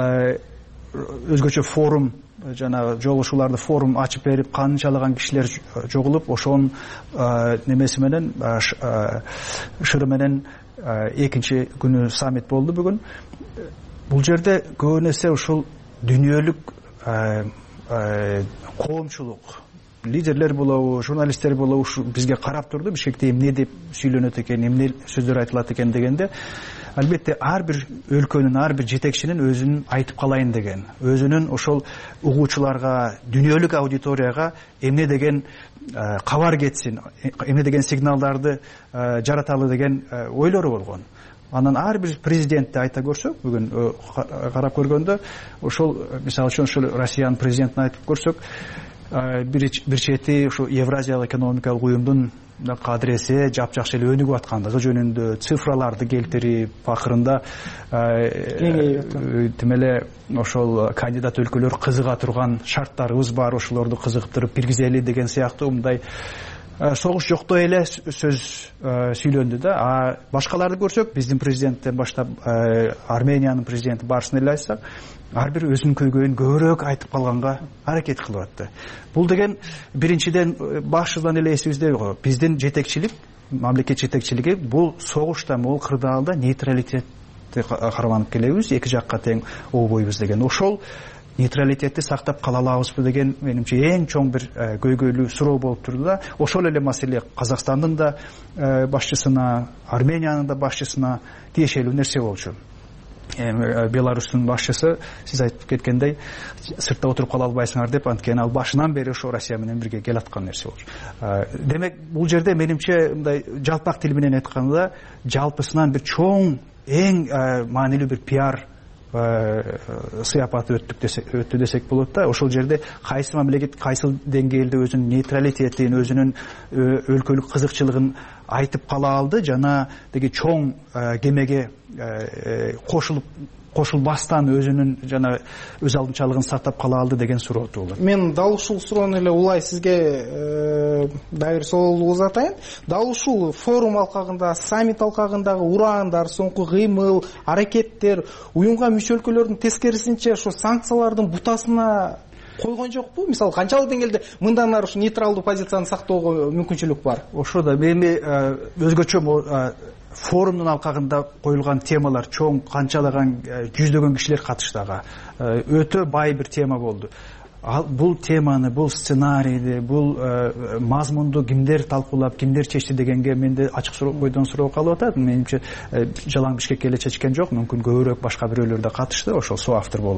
өзгөчө форум жана жолугушууларды форум ачып берип канчалаган кишилер жогулуп, ошонун немеси менен шыры менен экинчи күнү саммит болду бүгүн. Бул жерде көбүн эсе ушул дүйнөлүк коомчулук, лидерлер болобу, журналисттер болобу ушу бизге карап турду. Бишкекте эмне деп сүйлөнөт экен, эмне сөздөр айтылат экен дегенде, албетте ар бир өлкөнүн, ар бир жетекчинин өзүнүн айтып калайын деген, өзүнүн ошол угуучуларга, дүйнөлүк аудиторияга эмне деген кабар кетсин, эмне деген сигналдарды жараталы деген ойлору болгон. Анан ар бир президентти айта көрсөк, бүгүн карап көргөндө, ошол мисалы үчүн ошол Россиянын президентин айтып көрсөк, бир чети ушу Евразиялык экономикалык уюмдун кадыресе жапжакшы эле өнүгүп аткандыгы жөнүндө цифраларды келтирип, акырында тимеле ошол кандидат өлкөлөр кызыга турган шарттарыбыз бар, ошолорду кызыктырып киргизели деген сыяктуу мындай согуш жоктой эле сөз сүйлөндү да. Башкаларды көрсөк, биздин президенттен баштап Армениянын президенти баарысын эле айтсак, ар бир өзүнүн көйгөйүн көбүрөөк айтып калганга аракет кылып атты. Бул деген биринчиден башынан эле эсибизде го, биздин жетекчилик, мамлекет жетекчилиги бул согушта, бул кырдаалда нейтралитетти карманып келебиз, эки жакка тең обойбуз деген. Ошол нейтралитетти сактап кала алабызбы деген менимче эң чоң бир көйгөйлүү суроо болуп турду да. Ошол эле маселе Казакстандын да башчысына, Армениянын да башчысына тиешелүү нерсе болчу. Беларустун башчысы сиз айтып кеткендей сыртта отуруп кала албайсыңар деп, анткени ал башынан бери ошо Россия менен бирге келаткан нерсе болчу. Демек бул жерде менимче мындай жалпак тил менен айтканда жалпысынан бир чоң, эң маанилүү бир пиар сыяпаты өттү десек болот да. Ошол жерде кайсы мамлекет кайсыл деңгээлде өзүнүн нейтралитетин, өзүнүн өлкөлүк кызыкчылыгын айтып кала алды, жана деги чоң кемеге кошулуп кошулбастан өзүнүн жана өз алдынчалыгын сактап кала алды деген суроо туулат. Мен дал ушул суроону эле улай сизге дагы бир суроол узатайын. Дал ушул форум алкагында, саммит алкагындагы ураандар, соңку кыймыл, аракеттер уюмга мүчө өлкөлөрдүн тескерисинче ошо санкциялардын бутасына койгон жокпу? Мисалы канчалык деңгээлде мындан ары ушу нейтралдуу позицияны сактоого мүмкүнчүлүк бар? Ошо да эми өзгөчө форумдун алкагында коюлган темалар чоң, канчалаган жүздөгөн кишилер катышты ага. Өтө бай бир тема болду. Бул теманы, бул сценарийди, бул мазмунду кимдер талкуулап, кимдер чечти дегенге менде ачык бойдон суроо калып атат. Менимче жалаң Бишкекке эле чечкен жок, мүмкүн көбүрөөк башка бирөөлөр да катышты, ошол соавтор болуп.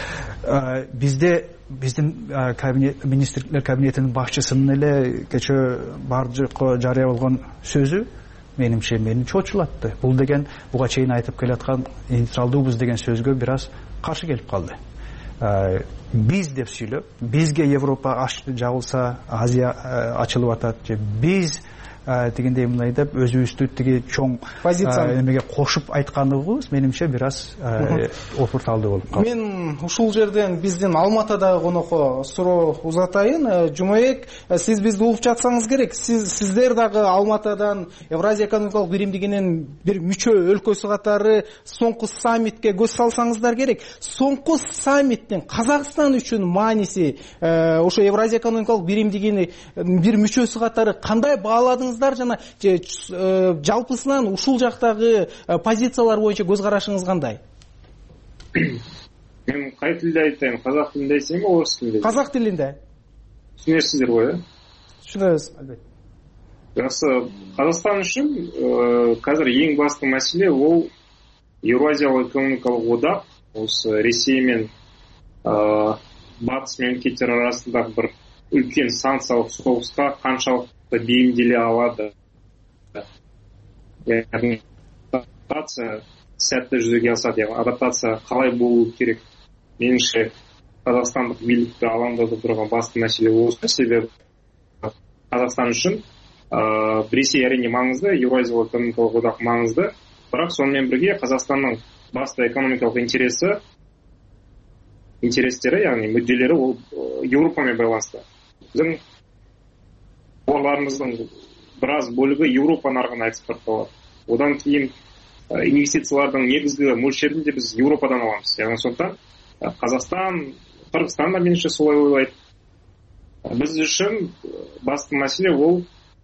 Биздин министрлер кабинетинин башчысынын эле кечээ бардык жарыя болгон сөзү менимче мени чочулатты. Бул деген буга чейин айтып келаткан нейтралдуубуз деген сөзгө бир аз каршы келип калды. Биз деп сүйлөп, бизге Европа жабылса, Азия ачылып атат, же биз дегендей мындай деп өзүбүздү тиги чоң эмеге кошуп айтканыбыз менимче бир аз опурталдуу болуп калды. Мен ушул жерден биздин Алматадагы конокко суроо узатайын. Жумабек, сиз бизди угуп жатсаңыз керек. Сиздер дагы Алматадан Евразия экономикалык биримдигинин бир мүчө өлкөсү катары соңку саммитке көз салсаңыздар керек. Соңку саммиттин Казакстан үчүн мааниси, ошо Евразия экономикалык биримдигини бир мүчөсү катары кандай бааладыңыз? Жана жалпысынан ушул жактагы позициялар боюнча көз карашыңыз кандай? Мен кай тилде айтайын? Казак тилинде айтсаймбы, орус тилинде? Казак тилинде. Түшүнөсүздөр го, э? Түшүнөбүз, албетте. Жакшы, Казакстан үчүн казыр эң басты маселе бул Евразиялык экономикалык одак, осы Ресей менен батыс мемлекеттер арасындагы бир үлкен санкциялык согуска канчалык бейимделе алады. Яғни адаптация сәтті жүзеге асады. Адаптация қалай болу керек? Меніңше Қазақстандық билікті алаңдатып тұрған басты мәселе осы. Себебі Қазақстан үшін Ресей әрине маңызды, Еуразиялық экономикалық одақ маңызды, бірақ сонымен бірге Қазақстанның басты экономикалық интерестері, яғни мүдделері ол Еуропамен байланысты. Біздің тауарларымыздың біраз бөлігі Еуропа нарығына экспортталады. Одан кейін инвестициялардың негізгі мөлшерін де біз Еуропадан аламыз. Яғни сондықтан Қазақстан, Қырғызстан да меніңше солай ойлайды. Біз үшін басты мәселе ол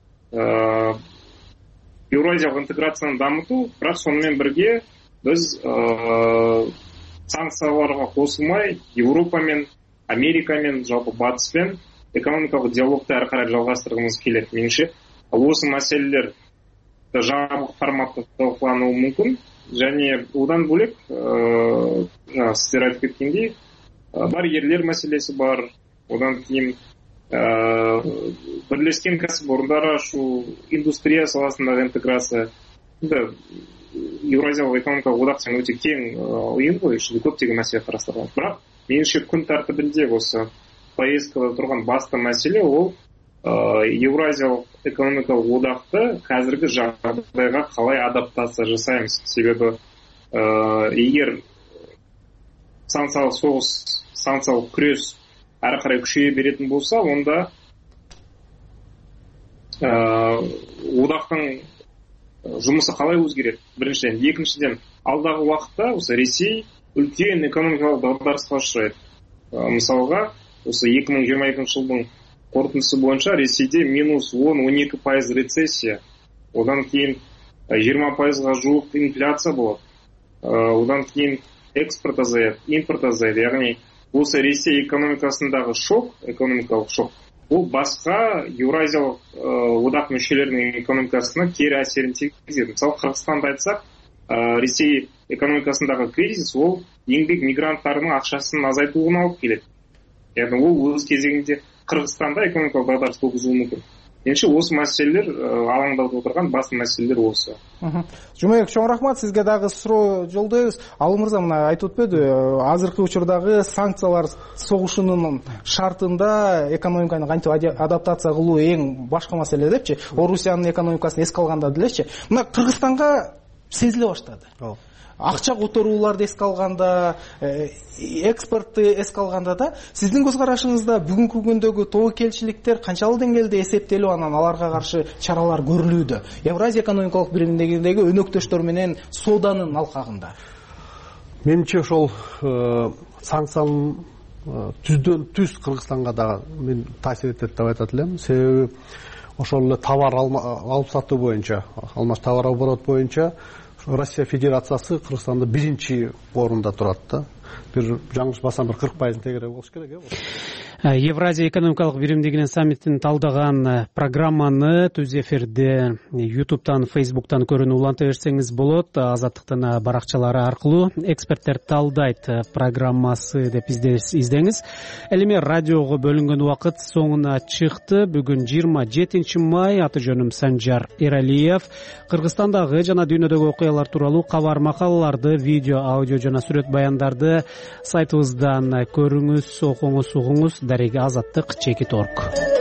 еуразиялық интеграцияны дамыту, бірақ сонымен бірге біз санкцияларға қосылмай Еуропамен, Америкамен, жалпы батыспен экономикалық диалогты әрі қарай жалғастырғымыз келеді. Меніңше осы мәселелер жабық форматта талқылануы мүмкін, және одан бөлек сіздер айтып кеткендей барьерлер мәселесі бар. Одан кейін бірлескен кәсіпорындар ашу, индустрия саласындағы интеграция. Еуразиялық экономикалық одақ деген өте кең ұйым ғой, ішінде көптеген мәселе қарастырылған. Бірақ меніңше күн тәртібінде осы повесткада тұрған басты мәселе ол Еуразиялық экономикалық одақты қазіргі жағдайға қалай адаптация жасаймыз. Себебі егер санкциялық соғыс, санкциялық күрес әрі қарай күшейе беретін болса, онда одақтың жұмысы қалай өзгереді? Біріншіден, екіншіден, алдағы уақытта осы Ресей үлкен экономикалық дағдарысқа ұшырайды. Мысалға, осы 2022 жылдың қорытындысы бойынша Ресейде минус 10-12% рецессия, одан кейін 20%-ға жуық инфляция болады, одан кейін экспорт азаяды, импорт азаяды. Яғни осы Ресей экономикасындағы шок, экономикалық шок, ол басқа Еуразиялық одақ мүшелерінің экономикасына кері әсерін тигізеді. Мысалы, Қырғызстанды айтсақ, Ресей экономикасындағы кризис ол еңбек мигранттарының ақшасын азайтуына алып келеді. Яғни ол өз кезегінде Қырғызстанда экономикалық дағдарыс туғызуы мүмкін. Меніңше осы мәселелер алаңдатып отырған басты мәселелер осы. Жумабек, чоң рахмат, сизге дагы суроо жолдойбуз. Алым мырза мына айтып өтпөдү, азыркы учурдагы санкциялар согушунун шартында экономиканы кантип адаптация кылуу эң башкы маселе депчи. Орусиянын экономикасын эске алганда делечи. Мына Кыргызстанга сезиле баштады. акча которууларды эске алганда, экспортты эске алганда да сиздин көз карашыңызда бүгүнкү күндөгү тобокелчиликтер канчалык деңгээлде эсептелип, анан аларга каршы чаралар көрүлүүдө Евразия экономикалык биримдигиндеги өнөктөштөр менен сооданын алкагында? Менимче ошол санкциянын түздөн түз Кыргызстанга да мен таасир этет деп айтат элем. Себеби ошол эле товар алып сатуу боюнча, алмаш товар оборот боюнча Россия Федерациясы Кыргызстанда биринчи орунда турат да. Бир жаңылышпасам 40% тегере болуш керек, Евразия экономикалык биримдигинин саммитин талдаган программаны түз эфирде YouTube'тан, Facebook'тан көрүүнү уланта берсеңиз болот. Азаттыктын баракчалары аркылуу эксперттер талдайт программасы деп издеңиз. Ал эми радиого бөлүнгөн убакыт соңуна чыкты. Бүгүн 27 май, аты жөнүм Санжар Эралиев. Кыргызстандагы жана дүйнөдөгү окуялар тууралуу кабар макалаларды, видео, аудио жана сүрөт баяндарды сайтыбыздан көрүңүз, окуңуз, угуңуз. Дареги Азаттык /.org.